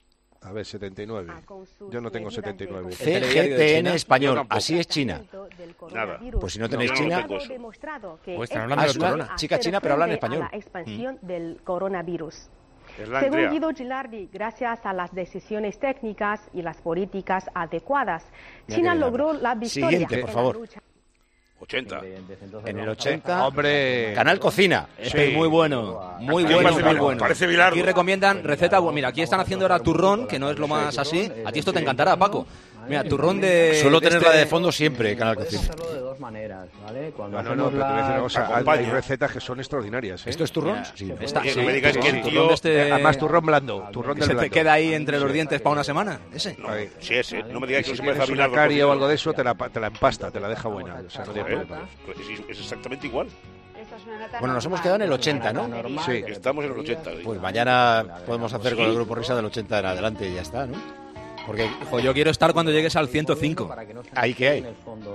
A ver, setenta y nueve. Yo no tengo setenta y nueve. C G T N Yo español. tampoco. Así es China. Nada. Pues si no tenéis yo no China, tengo eso. pues están hablando del corona. Chica china, pero hablan español. La expansión del coronavirus. Es la Según Andrea. Guido Gilardi, gracias a las decisiones técnicas y las políticas adecuadas, Mira China qué bien logró habla. la victoria. Siguiente, por en la favor. lucha. ochenta. En el ochenta. Hombre. Canal Cocina. Este es muy bueno, muy Aquí bueno, parece muy Bilardo, bueno. parece Bilardo. Aquí recomiendan receta, bu- mira, aquí están haciendo ahora turrón, que no es lo más así. A ti esto te encantará, Paco. Mira, turrón de... Suelo de tenerla este- de fondo siempre, Canal Cocina. de dos maneras, ¿vale? Cuando No, no, no, pero te voy a decir una cosa. Hay, acompaña. hay recetas que son extraordinarias, ¿eh? ¿Esto es turrón? Mira, Sí. Está, Oye, sí, no me digáis que el turrón tío- de este- Eh, Además, turrón blando. Turrón que del se te blando. queda ahí entre los dientes para una semana. Ese. No, sí, ese. No me digáis que Si no se puede tienes una fabricar carie o algo de eso, te la, te la empasta, te la deja buena. O sea, no tiene Joder, problema. pues es, es exactamente igual. Bueno, nos hemos quedado en el ochenta, ¿no? Sí. Estamos en el ochenta. sí. Pues mañana podemos hacer con el Grupo Risa del ochenta en adelante y ya está, ¿no? Porque Ojo, yo quiero estar cuando llegues al ciento cinco. ahí que hay.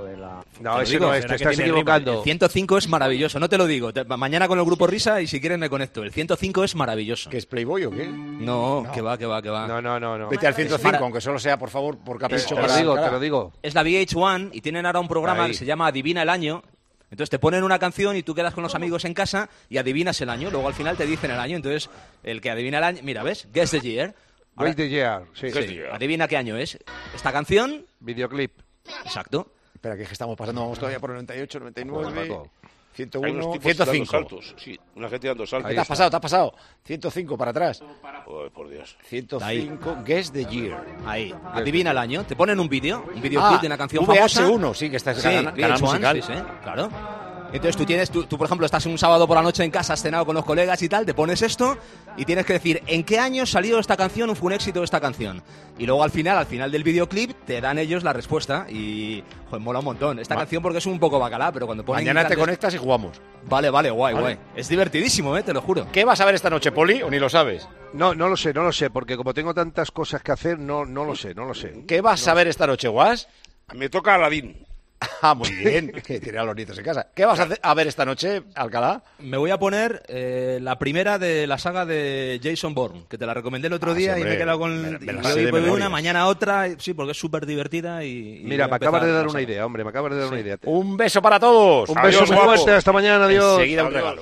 No, Te ese digo, no es, será te que estás tiene equivocando. El ciento cinco es maravilloso, no te lo digo. Te- mañana con el grupo Risa y si quieres me conecto. El ciento cinco es maravilloso. ¿Que es Playboy o qué? No, que va, que va, que va. No, no, no, no. Vete al ciento Es cinco, para- aunque solo sea, por favor, por Te, capricho. te lo para- digo, para- te lo digo. Es la V H uno y tienen ahora un programa Ahí. que se llama Adivina el año. Entonces te ponen una canción y tú quedas con los amigos en casa y adivinas el año. Luego al final te dicen el año. Entonces el que adivina el año, mira, ¿ves? Guess the year. Ahora- Wait the year. Sí. Sí, adivina qué año es. Esta canción. Videoclip. Exacto. Espera, que es que estamos pasando, vamos todavía por el noventa y ocho, noventa y nueve, Paco. ciento Hay unos uno, tipos ciento dando cinco. saltos. Sí, una gente dando saltos. ¿Qué te has pasado? ¿Te has pasado? ciento cinco para atrás. Joder, por Dios. ciento cinco, Guess the Year. Ahí. Adivina el año. Te ponen un vídeo, un videoclip Ah, de una canción V H famosa. uno, sí, que está en Sí, canal, canal V H uno, musical. sí, sí, claro. Entonces tú tienes, tú, tú, por ejemplo estás un sábado por la noche en casa, has cenado con los colegas y tal, te pones esto y tienes que decir en qué año salió esta canción o fue un éxito esta canción. Y luego al final, al final del videoclip, te dan ellos la respuesta y joder, mola un montón. Esta Ma- canción porque es un poco bacalá, pero cuando ponen Mañana te grandes- conectas y jugamos. Vale, vale, guay, Vale. guay. Es divertidísimo, eh, te lo juro. ¿Qué vas a ver esta noche, Poli? ¿O ni lo sabes? No, no lo sé, no lo sé, porque como tengo tantas cosas que hacer, no, no lo sé, no lo sé. ¿Qué vas a ver esta noche, Guas? Me toca Aladín. Ah, muy bien, que tiene a los nietos en casa. ¿Qué vas a, hacer- a ver esta noche, Alcalá? Me voy a poner eh, la primera de la saga de Jason Bourne, que te la recomendé el otro Ah, día sí, y me he hombre, quedado con... me- me la y sé hoy de voy memoria. una, mañana otra, y- sí, porque es súper divertida y... y Mira, voy a me acabas de empezar dar la una saga. idea, hombre, me acabas de dar una idea. Un beso para todos. Un beso muy guapo. fuerte, hasta mañana, adiós. Enseguida un regalo.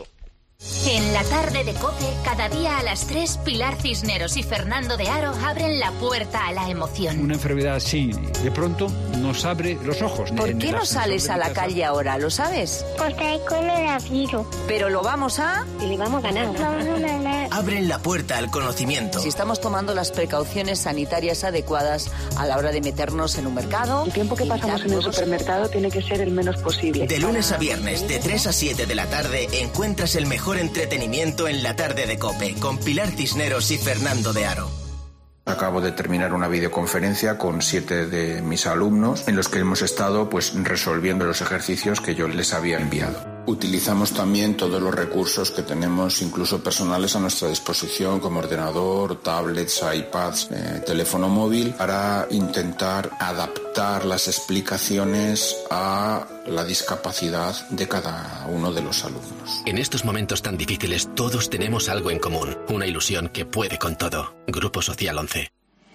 En la tarde de COPE, cada día a las tres, Pilar Cisneros y Fernando de Aro abren la puerta a la emoción. Una enfermedad así, de pronto, nos abre los ojos. ¿Por En qué el no ascensor sales de a mi la casa. calle ahora? ¿Lo sabes? Porque hay coronavirus. Pero lo vamos a... Y le vamos ganando. Vamos a ganar. Abren la puerta al conocimiento. Si estamos tomando las precauciones sanitarias adecuadas a la hora de meternos en un mercado... El tiempo que pasamos en el supermercado tiene que ser el menos posible. De lunes a viernes, de tres a siete de la tarde, encuentras el mejor mejor entretenimiento en la tarde de COPE, con Pilar Cisneros y Fernando de Aro. Acabo de terminar una videoconferencia con siete de mis alumnos en los que hemos estado pues resolviendo los ejercicios que yo les había enviado. Utilizamos también todos los recursos que tenemos, incluso personales, a nuestra disposición, como ordenador, tablets, iPads, eh, teléfono móvil, para intentar adaptar las explicaciones a la discapacidad de cada uno de los alumnos. En estos momentos tan difíciles todos tenemos algo en común, una ilusión que puede con todo. Grupo Social once.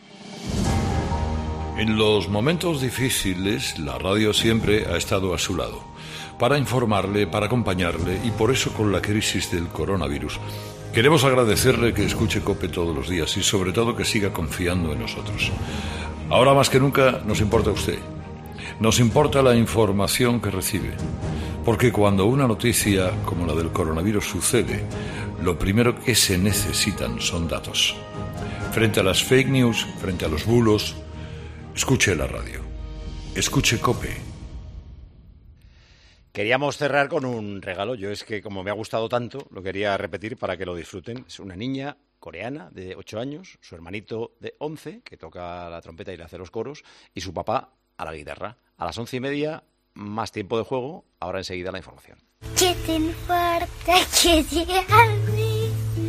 En los momentos difíciles, la radio siempre ha estado a su lado, para informarle, para acompañarle, y por eso con la crisis del coronavirus queremos agradecerle que escuche COPE todos los días y sobre todo que siga confiando en nosotros. Ahora más que nunca nos importa usted, nos importa la información que recibe, porque cuando una noticia como la del coronavirus sucede, lo primero que se necesitan son datos. Frente a las fake news, frente a los bulos, escuche la radio, escuche COPE. Queríamos cerrar con un regalo. Yo es que como me ha gustado tanto, lo quería repetir para que lo disfruten. Es una niña coreana de ocho años, su hermanito de once, que toca la trompeta y le hace los coros, y su papá a la guitarra. A las once y media, más tiempo de juego. Ahora enseguida la información. ¿Qué te importa que digan mí?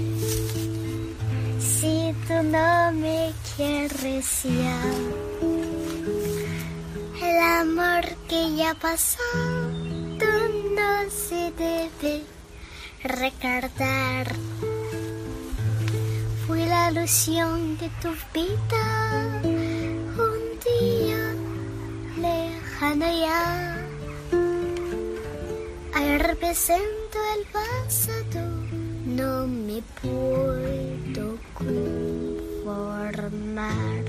Si tú no me quieres ya, el amor que ya pasó, tú no se debe recordar. Fui la ilusión de tu vida, un día lejano ya. Al represento el pasado, no me puedo conformar.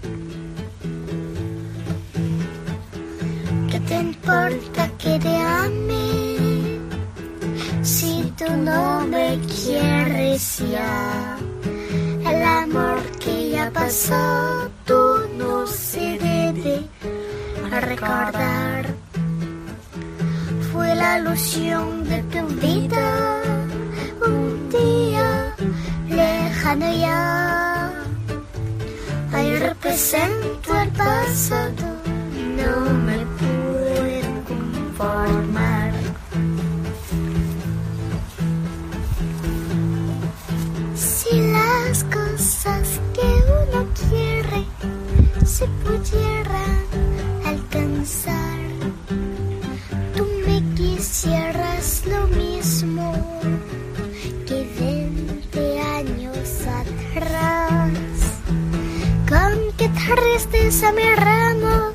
¿Qué te importa que te ame si tú no me quieres ya? El amor que ya pasó, tú no se debe recordar. Fue la ilusión de tu vida, un día lejano ya. Ahí represento el pasado, no me puedo conformar. Si las cosas que uno quiere se pudieran alcanzar, tú me quisieras lo mismo que veinte años atrás. Con qué tristeza miramos